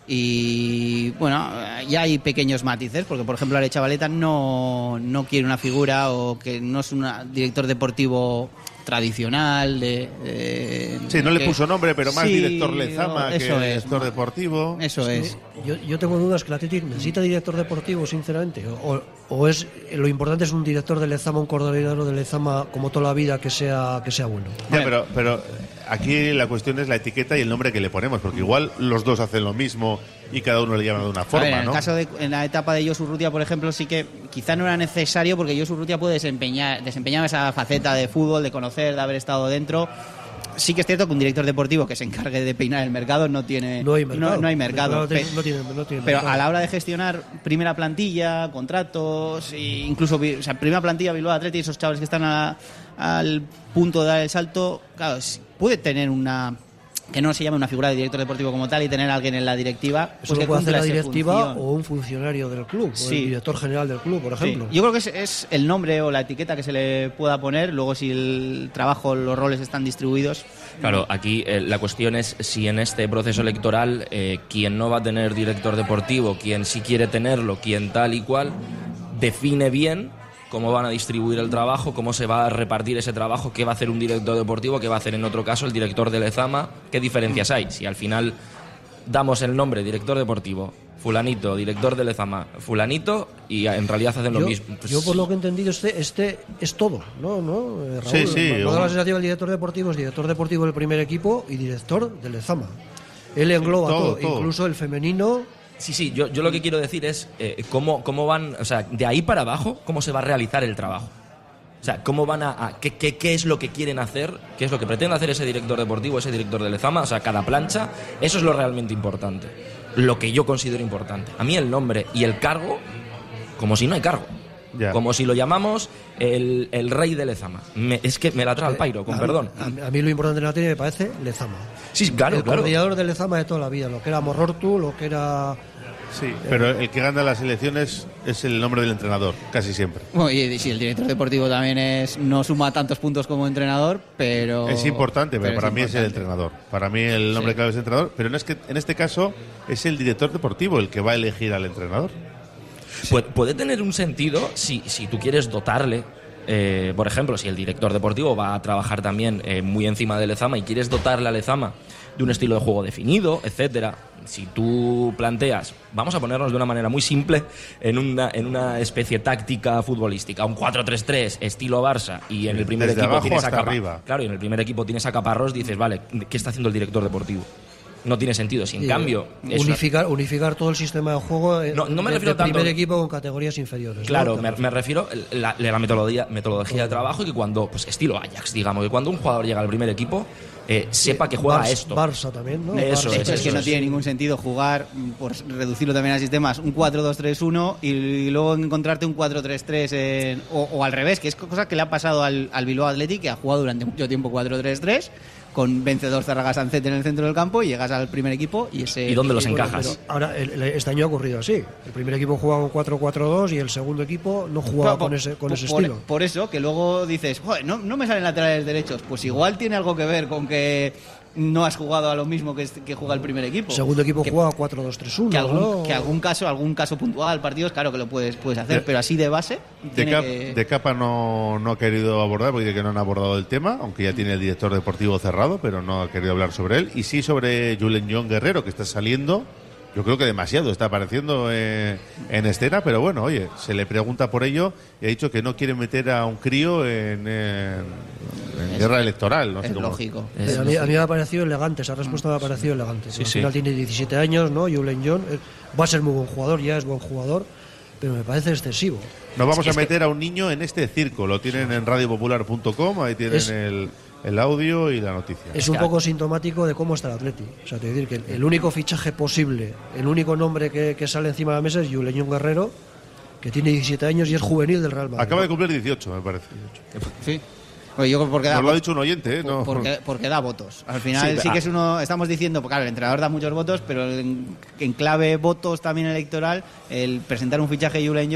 Y bueno, ya hay pequeños matices, porque por ejemplo Arechavaleta no, no quiere una figura o que no es un director deportivo tradicional de, de sí, no le que, puso nombre, pero más sí, director Lezama que es, director deportivo. Eso sí, es. Yo, yo tengo dudas que el Athletic necesita director deportivo, sinceramente, o, o es lo importante es un director de Lezama, un coordinador de Lezama como toda la vida que sea que sea bueno. Ya, pero, pero aquí la cuestión es la etiqueta y el nombre que le ponemos, porque igual los dos hacen lo mismo y cada uno le llama de una forma, ver, en ¿no? el caso de en la etapa de Josu Urrutia, por ejemplo, sí que quizá no era necesario, porque Josu Urrutia puede desempeñar desempeñar esa faceta de fútbol, de conocer, de haber estado dentro. Sí que es cierto que un director deportivo que se encargue de peinar el mercado no tiene no hay mercado, no, no hay mercado, no tiene, pe- no tiene, no tiene pero mercado. a la hora de gestionar primera plantilla, contratos, e incluso o sea, primera plantilla Bilbao Athletic, esos chavales que están a- al punto de dar el salto, claro, puede tener una que no se llame una figura de director deportivo como tal y tener a alguien en la directiva. Eso Pues lo que puede hacer cumpla la esa directiva función. o un funcionario del club, o Sí. el director general del club, por ejemplo. Sí. Yo creo que es, es el nombre o la etiqueta que se le pueda poner, luego si el trabajo, los roles están distribuidos. Claro, aquí eh, la cuestión es si en este proceso electoral eh, quien no va a tener director deportivo, quien sí quiere tenerlo, quien tal y cual, define bien cómo van a distribuir el trabajo, cómo se va a repartir ese trabajo, qué va a hacer un director deportivo, qué va a hacer en otro caso el director de Lezama, qué diferencias hay. Si al final damos el nombre director deportivo, fulanito, director de Lezama, fulanito, y en realidad hacen lo yo, mismo. Pues, yo por lo que he entendido este este es todo, ¿no? ¿No? Eh, Raúl, Sí, sí, me da o- la sensación el director deportivo es director deportivo del primer equipo y director del Lezama. Él engloba todo, todo, todo. incluso el femenino. Sí, sí, yo, yo lo que quiero decir es eh, cómo, cómo van, o sea, de ahí para abajo, cómo se va a realizar el trabajo. O sea, cómo van a, a qué, qué, qué es lo que quieren hacer, qué es lo que pretende hacer ese director deportivo, ese director de Lezama, o sea, cada plancha, eso es lo realmente importante, lo que yo considero importante. A mí el nombre y el cargo, como si no hay cargo. Ya. Como si lo llamamos el, el rey de Lezama. Me- es que me la trae al pairo, con a, perdón. A, a mí lo importante en la tele me parece Lezama. Sí, claro, el claro. coordinador de Lezama de toda la vida, lo que era Morortu, lo que era. Sí, pero el que gana las elecciones es el nombre del entrenador, casi siempre. Bueno, y si el director deportivo también es no suma tantos puntos como entrenador, pero Es importante, pero, para es mí es el importante. entrenador. Para mí el nombre Sí. clave es entrenador, pero no es que en este caso es el director deportivo el que va a elegir al entrenador. Puede, puede tener un sentido si, si tú quieres dotarle, eh, por ejemplo, si el director deportivo va a trabajar también eh, muy encima de Lezama y quieres dotarle a Lezama de un estilo de juego definido, etcétera. Si tú planteas, vamos a ponernos de una manera muy simple en una, en una especie táctica futbolística, un cuatro tres tres estilo Barça, y en el primer Desde equipo abajo tienes a hasta Capa- arriba. Claro, y en el primer equipo tienes a Caparrós, dices, vale, ¿qué está haciendo el director deportivo? No tiene sentido. Si en y, cambio es una- unificar, unificar todo el sistema de juego eh, No, no me de- refiero de tanto- primer equipo con categorías inferiores. Claro, ¿no? me, me refiero a la, la metodología, metodología de trabajo, y que cuando, pues estilo Ajax, digamos, que cuando un jugador llega al primer equipo, eh, sepa que juega a Barça- esto. Barça también, ¿no? Eso Barça. De hecho, es eso que no es. tiene ningún sentido jugar, mm, por reducirlo también a sistemas, un cuatro dos tres uno y luego encontrarte un cuatro tres tres en- o, o al revés, que es cosa que le ha pasado al, al Bilbao Athletic, que ha jugado durante mucho tiempo cuatro tres tres con vencedor Zárraga Sancet en el centro del campo, y llegas al primer equipo y ese... ¿Y dónde los Bueno, encajas? pero ahora, el- el- este año ha ocurrido así. El primer equipo jugaba con cuatro cuatro dos y el segundo equipo no jugaba Claro, con por- ese, con por- ese por- estilo. Por eso, que luego dices, joder, no, no me salen laterales derechos. Pues igual tiene algo que ver con que no has jugado a lo mismo que, que juega el primer equipo. El segundo equipo que, jugaba cuatro dos tres uno. que algún, ¿no? que algún caso, algún caso puntual, partidos, claro que lo puedes, puedes hacer, De- pero así de base De, tiene Cap- que... de Capa no, no ha querido abordar, porque dice que no han abordado el tema, aunque ya tiene el director deportivo cerrado, pero no ha querido hablar sobre él. Y sí sobre Julen John Guerrero, que está saliendo, yo creo que demasiado, está apareciendo eh, en escena, pero bueno, oye, se le pregunta por ello y ha dicho que no quiere meter a un crío en, en- en Es- guerra electoral. No sé es cómo- lógico. Es Pero a, mí, a mí me ha parecido elegante, esa respuesta me ha parecido elegante. Sí, Al sí. final tiene diecisiete años, ¿no? Julen John eh, va a ser muy buen jugador, ya es buen jugador, pero me parece excesivo. Nos vamos Es a que- meter a un niño en este circo, lo tienen en radio popular punto com, ahí tienen Es- el, el audio y la noticia. Es un poco sintomático de cómo está el Atleti. O sea, te voy a decir que el, el único fichaje posible, el único nombre que, que sale encima de la mesa es Julen John Guerrero, que tiene diecisiete años y es juvenil del Real Madrid. Acaba de cumplir dieciocho, me parece. Sí. Oye, yo creo porque da, Nos lo ha dicho un oyente, ¿eh? No. porque, porque da votos. Al final Sí, sí, ah. que es uno, estamos diciendo, porque claro, el entrenador da muchos votos, pero en, en clave votos también electoral, el presentar un fichaje de Julen John,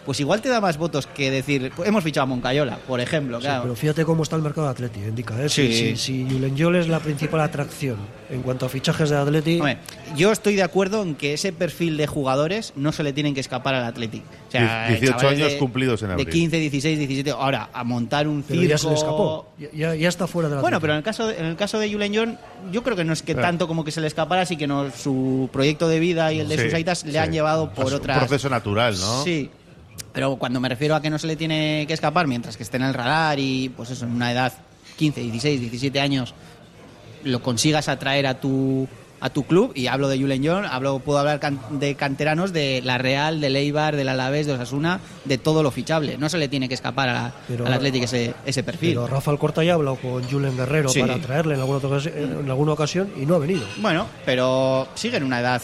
pues igual te da más votos que decir, pues hemos fichado a Moncayola, por ejemplo. Sí, Claro. pero fíjate cómo está el mercado de Atleti, indica, ¿eh? Si, Sí. si, si Julen Yol es la principal atracción en cuanto a fichajes de Atleti. Hombre, yo estoy de acuerdo en que ese perfil de jugadores no se le tienen que escapar al Athletic. O sea, dieciocho chavales años de, cumplidos en abril. de quince, dieciséis, diecisiete. Ahora, a montar un Pero circo. ya se le escapó. Ya, ya está fuera de la Bueno, Atleti. pero en el caso de, en el caso de Julen John, yo creo que no es que Claro. tanto como que se le escapara, sí que no, su proyecto de vida y el de Sí, sus aitas le sí. han llevado por Es un otras. proceso natural, ¿no? Sí. Pero cuando me refiero a que no se le tiene que escapar mientras que esté en el radar y, pues eso, en una edad quince, dieciséis, diecisiete años, lo consigas atraer a tu a tu club, y hablo de Julen John, hablo, puedo hablar can- de canteranos de la Real, del Eibar, del Alavés, de Osasuna, de todo lo fichable. No se le tiene que escapar a, Pero- al Athletic ese, ese perfil. Pero Rafa Alcorta ya ha hablado con Julen Guerrero Sí. para traerle en alguna, otra ocasi- en alguna ocasión y no ha venido. Bueno, pero sigue en una edad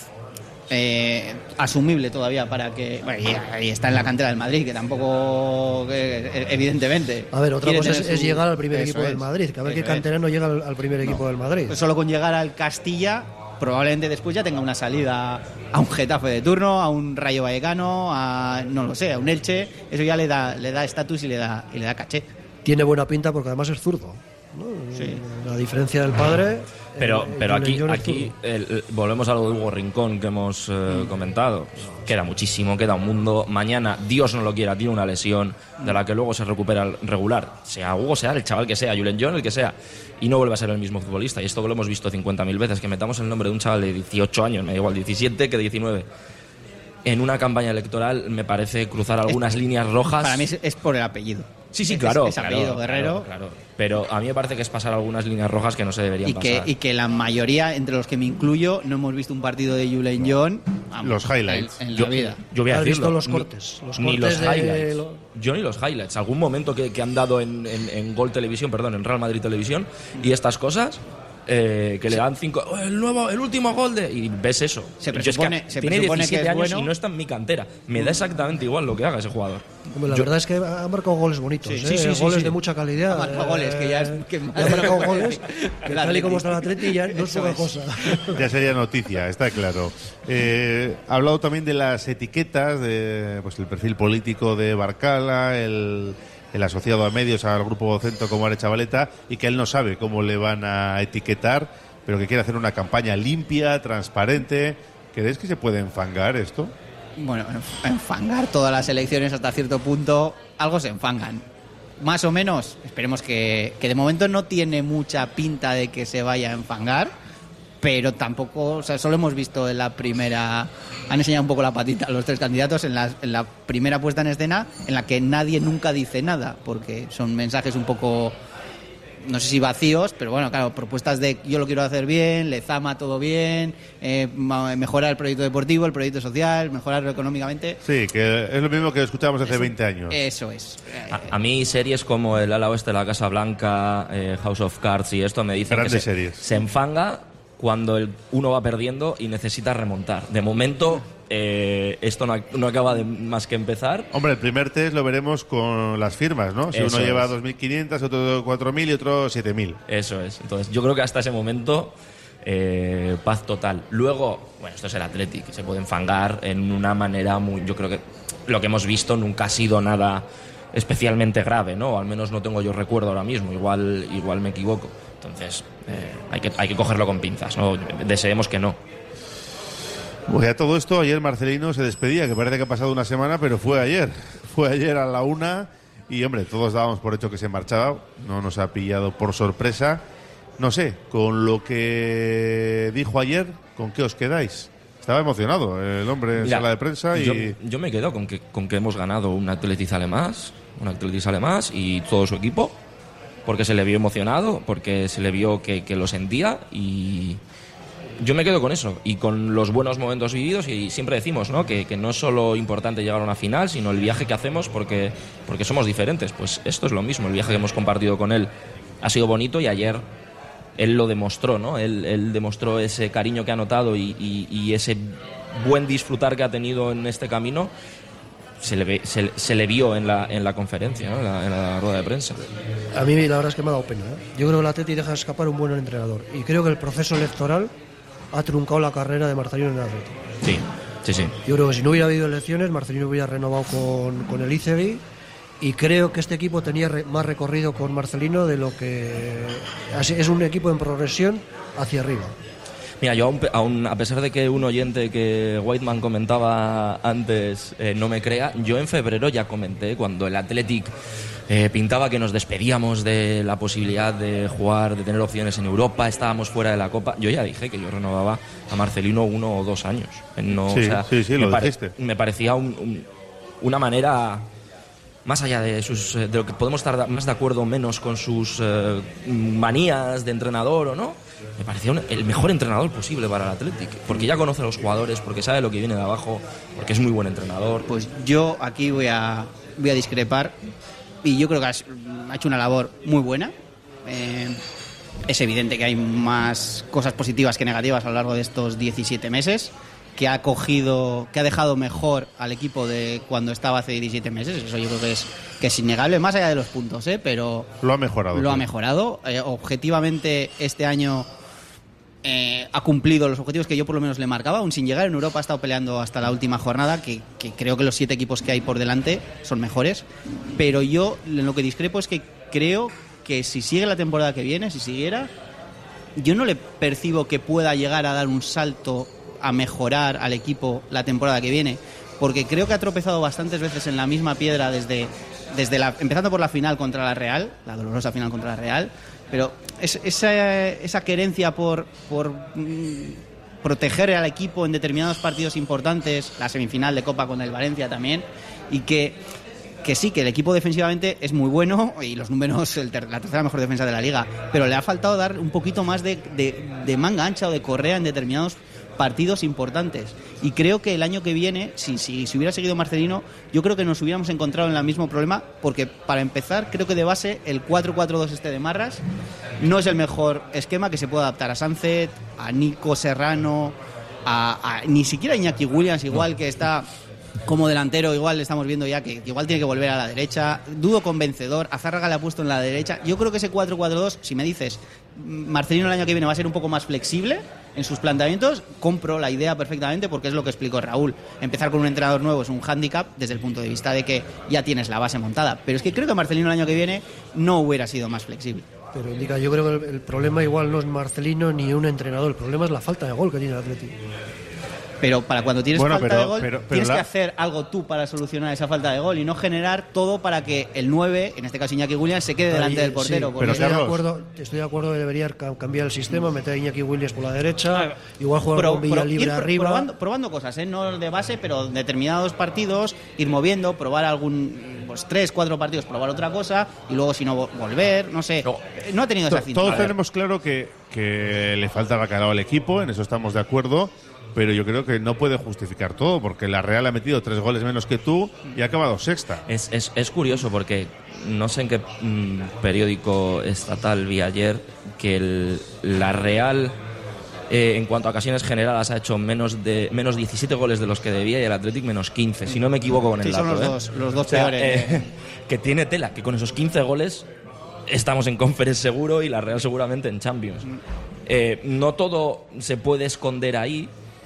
eh, asumible todavía para que... Bueno, y, y está en la cantera del Madrid, que tampoco, que, evidentemente... A ver, otra quiere cosa es, tener es su- llegar al primer Eso equipo del es, Madrid, que a ver qué eso es. canterano llega al, al primer equipo del Madrid. Pues solo con llegar al Castilla, probablemente después ya tenga una salida a un Getafe de turno, a un Rayo Vallecano, a no lo sé, a un Elche. Eso ya le da le da estatus y le da y le da caché. Tiene buena pinta porque además es zurdo, ¿no? Sí. A diferencia del padre. Pero, eh, pero Julen aquí, John es aquí zurdo. el- el- volvemos a lo de Hugo Rincón que hemos eh, comentado. Queda muchísimo, queda un mundo. Mañana, Dios no lo quiera, tiene una lesión de la que luego se recupera el regular. Sea Hugo, sea el chaval que sea, Julen John, el que sea. Y no vuelve a ser el mismo futbolista. Y esto lo hemos visto cincuenta mil veces. Que metamos el nombre de un chaval de dieciocho años, me da igual diecisiete que diecinueve. En una campaña electoral me parece cruzar algunas líneas rojas. Para mí es, es por el apellido. Sí, sí, Es- claro. es claro, apellido claro, Guerrero. claro. Pero a mí me parece que es pasar algunas líneas rojas que no se deberían Y que, pasar. y que la mayoría, entre los que me incluyo, no hemos visto un partido de Julen John vamos, Los highlights. en, en Yo- la vida. Yo voy a ¿Has decirlo. visto los ni- cortes? Los ni cortes los de highlights. lo- Yo ni los highlights. Algún momento que, que han dado en, en, en Gol Televisión, perdón, en Real Madrid Televisión y estas cosas. eh, que le dan cinco. "Oh, el nuevo, el último gol de. Y ves eso. Se Y yo es que presupone- se tiene presupone que diecisiete es años bueno. y no está en mi cantera. Me da exactamente igual lo que haga ese jugador. Hombre, la Yo- verdad es que ha marcado goles bonitos, Sí, ¿eh? sí, sí, sí, goles sí. de mucha calidad. Ha marcado goles, que ya es- eh, que- ha marcado goles, que El tal y Atleti. como está el Atleti ya no es Eso poca es. cosa. Ya sería noticia, está claro. Eh, ha hablado también de las etiquetas, de pues el perfil político de Barcala, el, el asociado a medios al grupo Vocento como Are Chavaleta, y que él no sabe cómo le van a etiquetar, pero que quiere hacer una campaña limpia, transparente. ¿Crees que se puede enfangar esto? Bueno, enf- enfangar todas las elecciones hasta cierto punto, algo se enfangan. Más o menos, esperemos que, que de momento no tiene mucha pinta de que se vaya a enfangar, pero tampoco, o sea, solo hemos visto en la primera, han enseñado un poco la patita a los tres candidatos en la, en la primera puesta en escena, en la que nadie nunca dice nada, porque son mensajes un poco, no sé si vacíos, pero bueno, claro, propuestas de yo lo quiero hacer bien, Lezama todo bien, eh, ma- mejorar el proyecto deportivo, el proyecto social, mejorarlo económicamente. Sí, que es lo mismo que escuchábamos hace veinte años. Eso es. A, a mí series como el ala oeste, la Casa Blanca, eh, House of Cards y esto me dicen Grandes que se, series. se enfanga cuando el uno va perdiendo y necesita remontar. De momento eh, esto no, ac- no acaba de más que empezar. Hombre, el primer test lo veremos con las firmas, ¿no? Si Eso uno lleva es. dos mil quinientos, otro cuatro mil y otro siete mil. Eso es. Entonces yo creo que hasta ese momento eh, paz total. Luego, bueno, esto es el Athletic, que se puede enfangar en una manera muy... Yo creo que lo que hemos visto nunca ha sido nada especialmente grave, ¿no? Al menos no tengo yo recuerdo ahora mismo. Igual, igual me equivoco. Entonces eh, hay, que, hay que cogerlo con pinzas, ¿no? Deseemos que no. Pues a todo esto, ayer Marcelino se despedía, que parece que ha pasado una semana, pero fue ayer. Fue ayer a la una y, hombre, todos dábamos por hecho que se marchaba. No nos ha pillado por sorpresa. No sé, con lo que dijo ayer, ¿con qué os quedáis? Estaba emocionado el hombre en Mira, sala de prensa y... yo, yo me quedo con que, con que hemos ganado un Athletic sale más, un Athletic sale más y todo su equipo, porque se le vio emocionado, porque se le vio que, que lo sentía y yo me quedo con eso y con los buenos momentos vividos y siempre decimos, ¿no? que, que no es solo importante llegar a una final, sino el viaje que hacemos porque, porque somos diferentes. Pues esto es lo mismo, el viaje que hemos compartido con él ha sido bonito y ayer él lo demostró, ¿no? Él, él demostró ese cariño que ha notado y, y, y ese buen disfrutar que ha tenido en este camino. Se le, ve, se, se le vio en la, en la conferencia, ¿no? en, la, en la rueda de prensa. A mí la verdad es que me ha dado pena, ¿eh? Yo creo que el Atleti deja escapar un buen entrenador y creo que el proceso electoral ha truncado la carrera de Marcelino en el Atleti. Sí. Sí, sí. Yo creo que si no hubiera habido elecciones, Marcelino hubiera renovado con, con el Izegui, y creo que este equipo tenía re, más recorrido con Marcelino de lo que... Así, es un equipo en progresión hacia arriba. Mira, yo aún, aún, a pesar de que un oyente que Whiteman comentaba antes eh, no me crea, yo en febrero ya comenté, cuando el Athletic eh, pintaba que nos despedíamos de la posibilidad de jugar, de tener opciones en Europa, estábamos fuera de la Copa, yo ya dije que yo renovaba a Marcelino uno o dos años. No, sí, o sea, sí, sí, me lo pare, dijiste. Me parecía un, un, una manera... Más allá de sus de lo que podemos estar más de acuerdo o menos con sus eh, manías de entrenador o no, me parecía un, el mejor entrenador posible para el Athletic, porque ya conoce a los jugadores, porque sabe lo que viene de abajo, porque es muy buen entrenador. Pues yo aquí voy a voy a discrepar, y yo creo que ha hecho una labor muy buena. Eh, es evidente que hay más cosas positivas que negativas a lo largo de estos diecisiete meses, que ha cogido, que ha dejado mejor al equipo de cuando estaba hace diecisiete meses. Eso yo creo que es que es innegable, más allá de los puntos, ¿eh? Pero lo ha mejorado. Lo sí. ha mejorado. Eh, objetivamente, este año eh, ha cumplido los objetivos que yo por lo menos le marcaba. Aún sin llegar en Europa, ha estado peleando hasta la última jornada, que, que creo que los siete equipos que hay por delante son mejores. Pero yo, en lo que discrepo es que creo que si sigue la temporada que viene, si siguiera, yo no le percibo que pueda llegar a dar un salto a mejorar al equipo la temporada que viene, porque creo que ha tropezado bastantes veces en la misma piedra desde, desde la, empezando por la final contra la Real, la dolorosa final contra la Real, pero es, esa, esa querencia por, por mm, proteger al equipo en determinados partidos importantes, la semifinal de Copa con el Valencia también, y que, que sí, que el equipo defensivamente es muy bueno y los números, el ter, la tercera mejor defensa de la Liga, pero le ha faltado dar un poquito más de, de, de manga ancha o de correa en determinados partidos importantes, y creo que el año que viene, si, si, si hubiera seguido Marcelino, yo creo que nos hubiéramos encontrado en el mismo problema, porque para empezar creo que de base el cuatro cuatro dos este de Marras no es el mejor esquema que se pueda adaptar a Sánchez, a Nico Serrano, a, a ni siquiera a Iñaki Williams, igual, que está como delantero, igual le estamos viendo ya que, que igual tiene que volver a la derecha. Dudo convencedor, a Zárraga le ha puesto en la derecha. Yo creo que ese cuatro cuatro dos, si me dices Marcelino el año que viene va a ser un poco más flexible en sus planteamientos, compro la idea perfectamente, porque es lo que explicó Raúl. Empezar con un entrenador nuevo es un hándicap desde el punto de vista de que ya tienes la base montada, pero es que creo que Marcelino el año que viene no hubiera sido más flexible. Pero indica, yo creo que el, el problema igual no es Marcelino ni un entrenador, el problema es la falta de gol que tiene el Atlético. Pero para cuando tienes bueno, falta pero, de gol, pero, pero tienes la... que hacer algo tú para solucionar esa falta de gol y no generar todo para que el nueve, en este caso Iñaki Williams, se quede delante Ahí, del portero. Sí, pero estoy de, acuerdo, estoy de acuerdo que debería cambiar el sistema, meter a Iñaki Williams por la derecha, claro, igual jugar pro, con Villa Libre pro, arriba. Probando, probando cosas, ¿eh? No de base, pero determinados partidos, ir moviendo, probar algún, pues tres, cuatro partidos, probar otra cosa y luego si no volver, no sé. No, no ha tenido esa cinta. Todos tenemos claro que, que le falta bacalao al equipo, en eso estamos de acuerdo. Pero yo creo que no puede justificar todo, porque la Real ha metido tres goles menos que tú y ha acabado sexta. Es, es, es curioso, porque no sé en qué mmm, periódico estatal vi ayer que el, la Real, eh, en cuanto a ocasiones generadas, ha hecho menos de menos diecisiete goles de los que debía, y el Athletic menos quince, si no me equivoco con el sí, dato. Son los, ¿eh? dos, los dos o sea, peores. Eh, que tiene tela, que con esos quince goles estamos en Conference seguro y la Real seguramente en Champions. Eh, no todo se puede esconder ahí,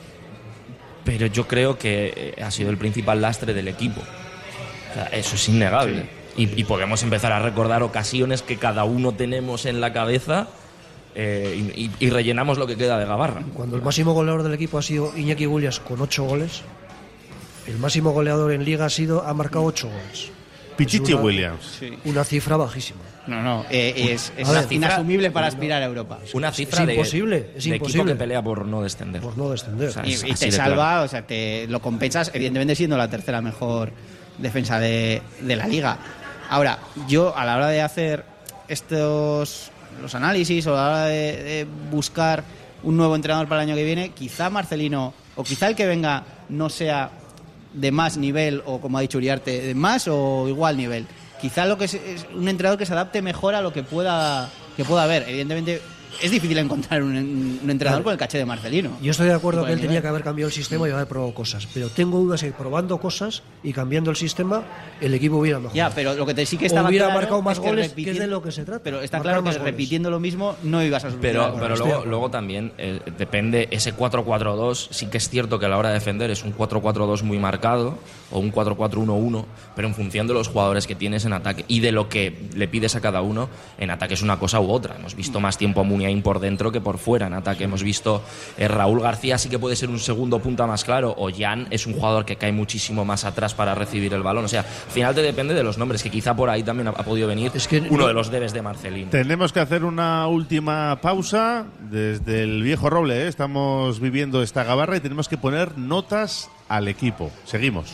pero yo creo que ha sido el principal lastre del equipo. O sea, eso es innegable. Sí. Y, y podemos empezar a recordar ocasiones que cada uno tenemos en la cabeza eh, y, y rellenamos lo que queda de Gabarra. Cuando el máximo goleador del equipo ha sido Iñaki Williams con ocho goles, el máximo goleador en Liga ha sido ha marcado ocho goles. Pichichi una, Williams. Sí. Una cifra bajísima. No, no, eh, es, es ver, inasumible para aspirar a Europa. Una cifra es de, imposible, es de imposible. equipo que pelea por no descender. Por no descender. O sea, y, y te salva, claro. O sea, te lo compensas, evidentemente siendo la tercera mejor defensa de, de la Liga. Ahora, yo a la hora de hacer estos los análisis o a la hora de, de buscar un nuevo entrenador para el año que viene, quizá Marcelino o quizá el que venga no sea de más nivel, o como ha dicho Uriarte, de más o igual nivel. Quizá lo que es, es un entrenador que se adapte mejor a lo que pueda que pueda haber. Evidentemente es difícil encontrar un, un entrenador claro. con el caché de Marcelino. Yo estoy de acuerdo que él tenía que haber cambiado el sistema y haber probado cosas, pero tengo dudas que probando cosas y cambiando el sistema, el equipo hubiera mejorado. Ya, pero lo que te sí que estaba hubiera claro marcado más es que goles, repiti- que es de lo que se trata. Pero está Marcar claro que repitiendo lo mismo no ibas a solucionar. Pero, pero luego, luego también eh, depende ese cuatro cuatro dos, sí que es cierto que a la hora de defender es un cuatro cuatro dos muy marcado o un cuatro cuatro uno uno, pero en función de los jugadores que tienes en ataque y de lo que le pides a cada uno, en ataque es una cosa u otra. Hemos visto más tiempo a Muniain por dentro que por fuera en ataque. Hemos visto eh, Raúl García sí que puede ser un segundo punta más claro, o Jan es un jugador que cae muchísimo más atrás para recibir el balón. O sea, al final te depende de los nombres, que quizá por ahí también ha, ha podido venir es que uno no, de los debes de Marcelino. Tenemos que hacer una última pausa desde el viejo roble, ¿eh? Estamos viviendo esta gabarra y tenemos que poner notas al equipo. Seguimos.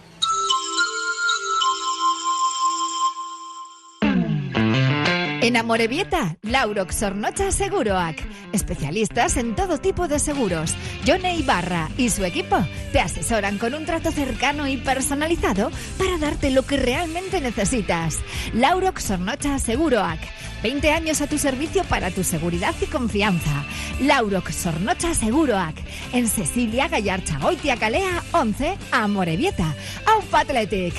En Amorebieta, Laurox Sornocha Seguroac. Especialistas en todo tipo de seguros. Yone Ibarra y su equipo te asesoran con un trato cercano y personalizado para darte lo que realmente necesitas. Laurox Sornocha Seguroac. veinte años a tu servicio para tu seguridad y confianza. Laurox Sornocha Seguroac. En Cecilia Gallarchagoitia Calea once, Amorebieta. Aupa Athletic.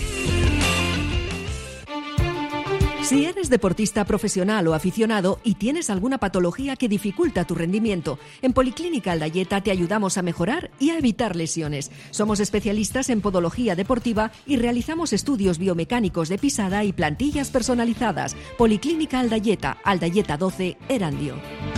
Si eres deportista profesional o aficionado y tienes alguna patología que dificulta tu rendimiento, en Policlínica Aldayeta te ayudamos a mejorar y a evitar lesiones. Somos especialistas en podología deportiva y realizamos estudios biomecánicos de pisada y plantillas personalizadas. Policlínica Aldayeta, Aldayeta doce, Erandio.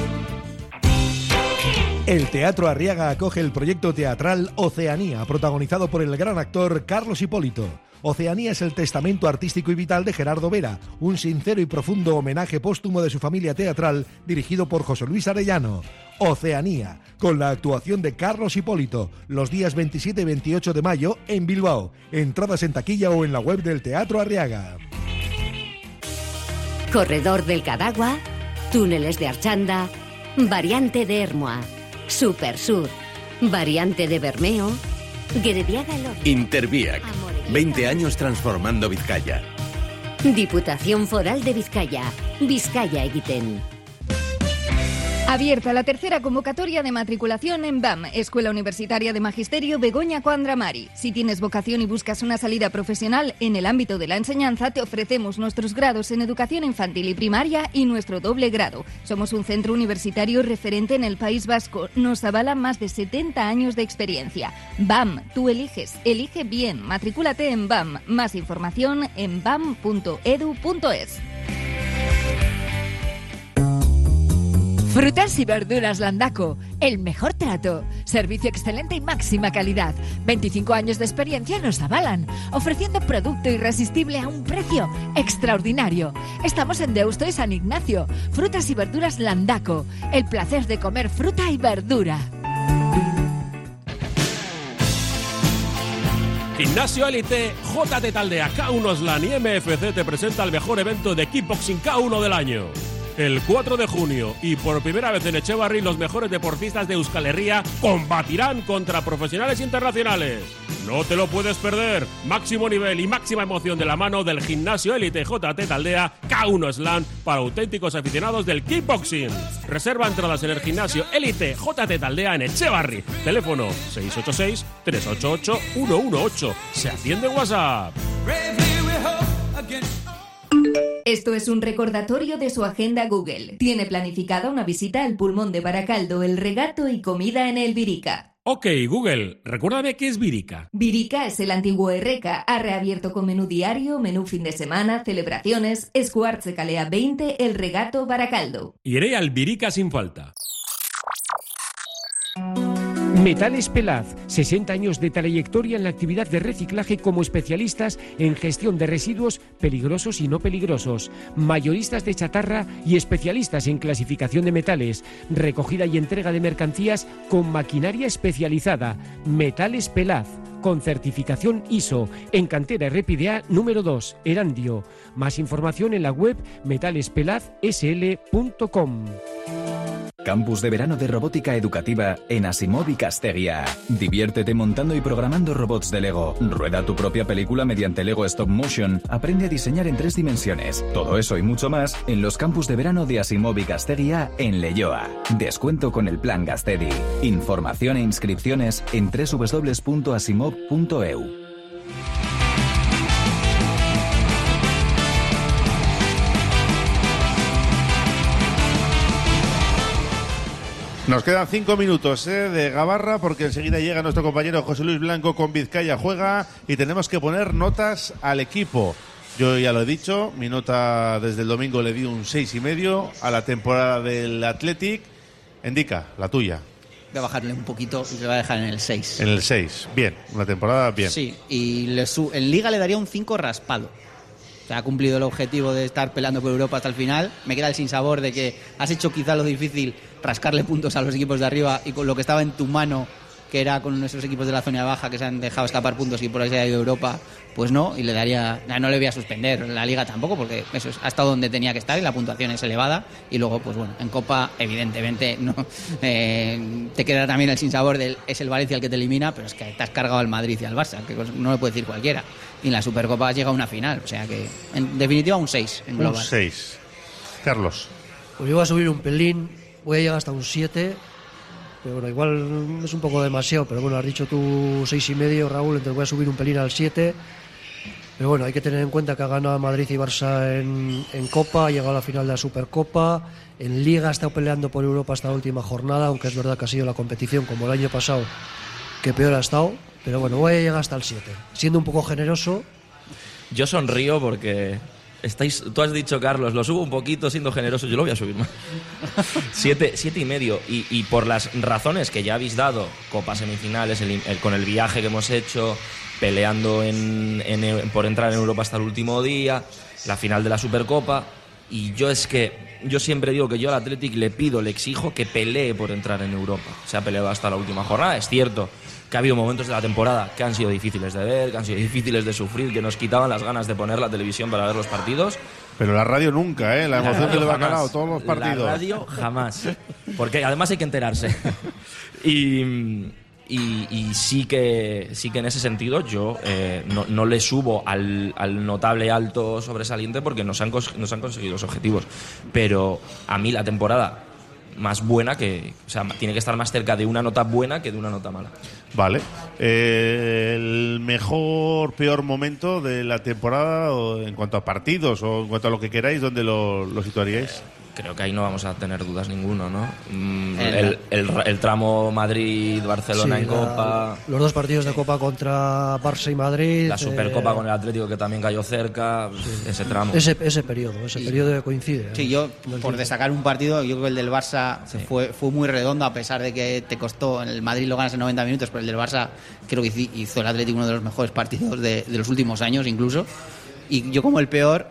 El Teatro Arriaga acoge el proyecto teatral Oceanía, protagonizado por el gran actor Carlos Hipólito. Oceanía es el testamento artístico y vital de Gerardo Vera, un sincero y profundo homenaje póstumo de su familia teatral, dirigido por José Luis Arellano. Oceanía, con la actuación de Carlos Hipólito, los días veintisiete y veintiocho de mayo en Bilbao. Entradas en taquilla o en la web del Teatro Arriaga. Corredor del Cadagua, túneles de Archanda, variante de Hermoa, Super Sur, variante de Bermeo, Gerediaga López. Interviac, veinte años transformando Vizcaya. Diputación Foral de Vizcaya, Vizcaya Egiten. Abierta la tercera convocatoria de matriculación en B A M, Escuela Universitaria de Magisterio Begoña Coandramari. Si tienes vocación y buscas una salida profesional en el ámbito de la enseñanza, te ofrecemos nuestros grados en educación infantil y primaria y nuestro doble grado. Somos un centro universitario referente en el País Vasco. Nos avalan más de setenta años de experiencia. B A M, tú eliges, elige bien. Matricúlate en B A M. Más información en bam punto edu punto es. Frutas y verduras Landaco, el mejor trato, servicio excelente y máxima calidad. veinticinco años de experiencia nos avalan, ofreciendo producto irresistible a un precio extraordinario. Estamos en Deusto y San Ignacio. Frutas y verduras Landaco, el placer de comer fruta y verdura. Gimnasio Elite, J T Taldea, K uno Slam y M F C te presenta el mejor evento de kickboxing K uno del año. El cuatro de junio, y por primera vez en Echevarri, los mejores deportistas de Euskal Herria combatirán contra profesionales internacionales. No te lo puedes perder. Máximo nivel y máxima emoción de la mano del Gimnasio Elite J T Taldea K uno Slam para auténticos aficionados del kickboxing. Reserva entradas en el Gimnasio Elite J T Taldea en Echevarri. Teléfono seis ocho seis, tres ocho ocho, uno uno ocho. Se atiende en WhatsApp. Esto es un recordatorio de su agenda Google. Tiene planificada una visita al Pulmón de Baracaldo, el regato y comida en el Virica. Ok, Google, recuérdame qué es Virica. Virica es el antiguo Erreca. Ha reabierto con menú diario, menú fin de semana, celebraciones. Escuartze Calea veinte, el regato Baracaldo. Iré al Virica sin falta. Metales Pelaz, sesenta años de trayectoria en la actividad de reciclaje como especialistas en gestión de residuos peligrosos y no peligrosos, mayoristas de chatarra y especialistas en clasificación de metales, recogida y entrega de mercancías con maquinaria especializada. Metales Pelaz, con certificación I S O, en cantera R P D A número dos, Erandio. Más información en la web metalespelaz s l punto com. Campus de verano de robótica educativa en Asimov y Castegia. Diviértete montando y programando robots de Lego. Rueda tu propia película mediante Lego Stop Motion. Aprende a diseñar en tres dimensiones. Todo eso y mucho más en los campus de verano de Asimov y Castegia en Leioa. Descuento con el plan Gastedi. Información e inscripciones en doble u doble u doble u punto asimov punto e u. Nos quedan cinco minutos ¿eh? de Gabarra, porque enseguida llega nuestro compañero José Luis Blanco con Vizcaya Juega y tenemos que poner notas al equipo. Yo ya lo he dicho, mi nota desde el domingo le di un seis y medio a la temporada del Athletic. Indica, la tuya. Voy a bajarle un poquito y se va a dejar en el seis. En el seis, bien, una temporada bien. Sí, y le su- en Liga le daría un cinco raspado. O sea, ha cumplido el objetivo de estar peleando por Europa hasta el final. Me queda el sinsabor de que has hecho quizá lo difícil, rascarle puntos a los equipos de arriba, y con lo que estaba en tu mano, que era con nuestros equipos de la zona baja que se han dejado escapar puntos y por ahí se ha ido a Europa, pues no, y le daría, no le voy a suspender la Liga tampoco, porque eso es, ha estado donde tenía que estar y la puntuación es elevada. Y luego, pues bueno, en Copa evidentemente no eh, te queda también el sinsabor del es el Valencia el que te elimina, pero es que te has cargado al Madrid y al Barça, que no lo puede decir cualquiera. Y en la Supercopa has llegado a una final, o sea que en definitiva un seis en global. Un seis. Carlos. Pues yo voy a subir un pelín, voy a llegar hasta un siete. Pero bueno, igual es un poco demasiado, pero bueno, has dicho tú seis y medio, Raúl, entonces voy a subir un pelín al siete. Pero bueno, hay que tener en cuenta que ha ganado Madrid y Barça en, en Copa, ha llegado a la final de la Supercopa, en Liga ha estado peleando por Europa hasta la última jornada, aunque es verdad que ha sido la competición como el año pasado que peor ha estado. Pero bueno, voy a llegar hasta el siete, siendo un poco generoso. Yo sonrío porque estáis, tú has dicho, Carlos, lo subo un poquito siendo generoso, yo lo voy a subir más. siete, siete y medio. Y, y por las razones que ya habéis dado, Copa semifinales, el, el, con el viaje que hemos hecho, peleando en, en, por entrar en Europa hasta el último día, la final de la Supercopa. Y yo es que, yo siempre digo que yo al Athletic le pido, le exijo que pelee por entrar en Europa. Se ha peleado hasta la última jornada, es cierto que ha habido momentos de la temporada que han sido difíciles de ver, que han sido difíciles de sufrir, que nos quitaban las ganas de poner la televisión para ver los partidos. Pero la radio nunca, ¿eh? La emoción que le va a ganar todos los partidos. La radio jamás. Porque además hay que enterarse. y, y, y sí que sí que en ese sentido yo eh, no, no le subo al, al notable alto sobresaliente porque nos han, nos han conseguido los objetivos. Pero a mí la temporada más buena que, o sea, tiene que estar más cerca de una nota buena que de una nota mala. Vale. Eh, el mejor, peor momento de la temporada o en cuanto a partidos o en cuanto a lo que queráis, ¿dónde lo, lo situaríais? Creo que ahí no vamos a tener dudas ninguno, ¿no? Mm, el, el, el tramo Madrid-Barcelona Sí, en Copa. La, los dos partidos de Copa contra Barça y Madrid. La Supercopa eh, con el Atlético, que también cayó cerca. Sí. Ese tramo. Ese, ese periodo, ese y, periodo coincide. Sí, ¿eh? yo, por destacar un partido, yo creo que el del Barça sí. fue, fue muy redondo, a pesar de que te costó. En el Madrid lo ganas en noventa minutos, pero el del Barça creo que hizo el Atlético uno de los mejores partidos de, de los últimos años, incluso. Y yo, como el peor,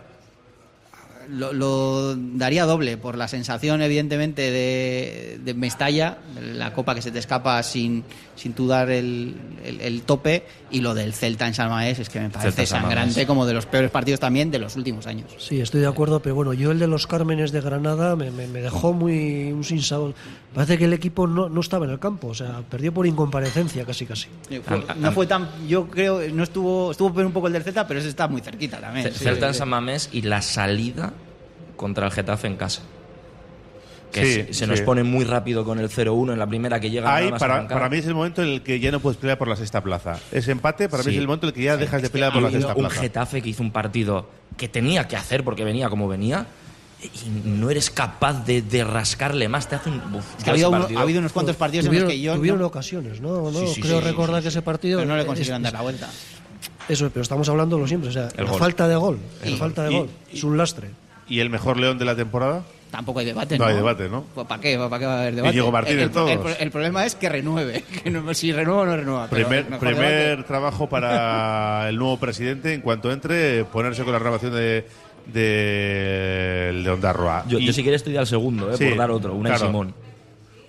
Lo, lo daría doble por la sensación, evidentemente, de, de Mestalla, la copa que se te escapa sin, sin tú dar el, el, el tope, y lo del Celta en San Mamés es que me parece sangrante, como de los peores partidos también de los últimos años. Sí, estoy de acuerdo, pero bueno, yo el de los Cármenes de Granada me, me, me dejó muy un sinsabor. Parece que el equipo no, no estaba en el campo, o sea, perdió por incomparecencia casi casi. Fue, no fue tan, yo creo, no estuvo, estuvo un poco el del Celta, pero ese está muy cerquita también. C- Celta sí, en San Mamés y la salida contra el Getafe en casa, que sí, se, se sí. nos pone muy rápido con el cero uno en la primera que llega. Ahí para, para mí es el momento en el que ya no puedes pelear por la sexta plaza. Ese empate para sí. mí es el momento en el que ya dejas de pelear por la sexta plaza. Un Getafe que hizo un partido que tenía que hacer porque venía como venía y no eres capaz de, de rascarle más, te hace un... Uf, es que ha, habido uno, ha habido unos cuantos partidos tuvieron, en los que yo... Tuvieron no... ocasiones, ¿no? no sí, sí, creo sí, recordar sí, que ese partido... Pero no le consiguieron es, dar la vuelta. Eso, pero estamos hablando lo siempre, o sea, la falta de gol, la y, falta de y, gol, y, es un lastre. ¿Y el mejor León de la temporada? Tampoco hay debate, ¿no? No hay debate, ¿no? Pues ¿para qué? ¿Para qué va a haber debate? Y Diego Martínez, el, el, todos. El, el, el problema es que renueve. Que no, si renueva o no renueva. Primer, primer trabajo para el nuevo presidente, en cuanto entre, ponerse con la renovación de, de León Darroa. Yo, y, yo si quieres estoy al segundo, ¿eh? Sí, por dar otro, una claro. Simón.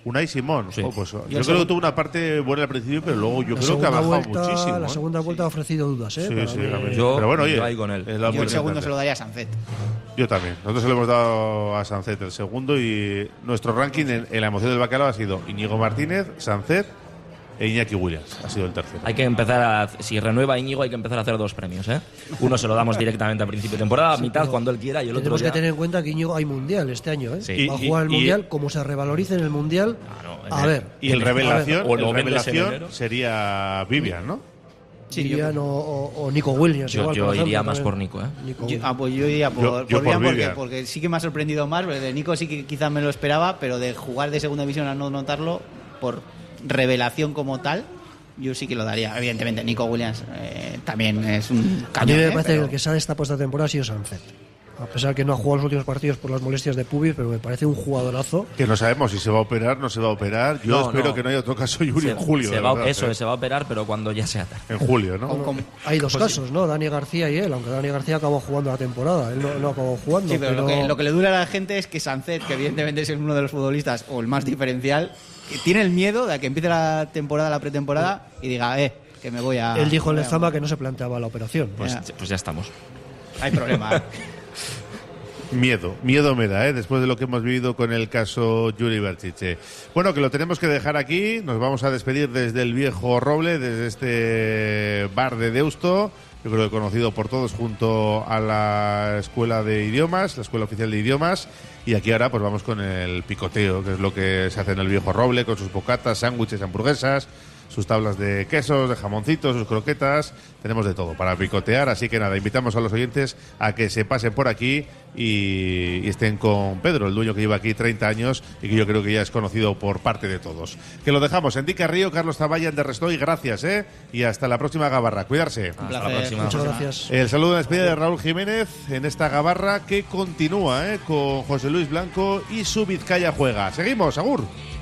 Unai Simón. Sí. Oh, pues, yo, el creo segundo- que tuvo una parte buena al principio, pero luego yo La creo que ha segunda bajado vuelta- muchísimo. La ¿eh? segunda vuelta ha ofrecido dudas, ¿eh? Sí, Para sí, mí- también. Yo- pero bueno, oye, yo ahí con él. es la Yo el muy segundo interesante. se lo daría a Sancet. Yo también. Nosotros se lo hemos dado a Sancet el segundo y nuestro ranking en, en la emoción del bacalao ha sido Íñigo Martínez, Sancet e Iñaki Williams. Ha sido el tercero. Hay que empezar a. Si renueva Íñigo, hay que empezar a hacer dos premios, ¿eh? Uno se lo damos directamente a principio de temporada, a Sí, mitad pero cuando él quiera y el otro Tenemos ya. que tener en cuenta que Íñigo hay mundial este año, ¿eh? Sí. Va a Y- jugar el y- mundial, como se revalorice en el mundial. a ver. Y el a revelación, ver. O lo el vendes en revelación enero. sería Vivian, ¿no? Sí, Vivian yo- o, o- o Nico Williams. Yo, igual, yo por ejemplo, iría más también. por Nico, ¿eh? Nico Yo, Williams. ah, pues yo iría por, Yo- yo por Vivian por porque, Vivian. porque sí que me ha sorprendido más. De Nico sí que quizás me lo esperaba, pero de jugar de segunda división a no notarlo, por revelación como tal, yo sí que lo daría. Evidentemente, Nico Williams eh, también es un A mí cañón. me ¿eh? parece Pero- que el que se ha destapado esta temporada ha sido Sancet. A pesar que no ha jugado los últimos partidos por las molestias de pubis, pero me parece un jugadorazo. Que no sabemos si se va a operar, no se va a operar. Yo No, espero no. que no haya otro caso Yuri Se- en julio. se de va- verdad, eso ¿eh? es, se va a operar, pero cuando ya sea tarde. En julio, ¿no? Con- Hay dos casos, ¿no? Dani García y él, aunque Dani García acabó jugando la temporada. Él no, no acabó jugando. Sí, pero, Lo, que, lo que le dura a la gente es que Sancet, que evidentemente es uno de los futbolistas o el más diferencial, que tiene el miedo de que empiece la temporada, la pretemporada, y diga, eh, que me voy a... Él dijo en me el voy a- Zama que no se planteaba la operación. Pues, Ya. pues ya estamos. Hay problema. ¿eh? Miedo, miedo me da, ¿eh? Después de lo que hemos vivido con el caso Yuri Berchiche. Bueno, que lo tenemos que dejar aquí. Nos vamos a despedir desde el Viejo Roble, desde este bar de Deusto. Yo creo que conocido por todos junto a la Escuela de Idiomas, la Escuela Oficial de Idiomas. Y aquí ahora pues vamos con el picoteo, que es lo que se hace en el Viejo Roble, con sus bocatas, sándwiches, hamburguesas, sus tablas de quesos, de jamoncitos, sus croquetas. Tenemos de todo para picotear, así que nada, invitamos a los oyentes a que se pasen por aquí y, y estén con Pedro, el dueño que lleva aquí treinta años y que yo creo que ya es conocido por parte de todos. Que lo dejamos. Enrique Río, Carlos Zavalla, de Restoy, gracias, ¿eh? Y hasta la próxima Gabarra. Cuidarse. Hasta la próxima. Muchas gracias. El saludo de despedida de Raúl Jiménez en esta Gabarra que continúa, ¿eh? Con José Luis Blanco y su Vizcaya Juega. Seguimos, agur.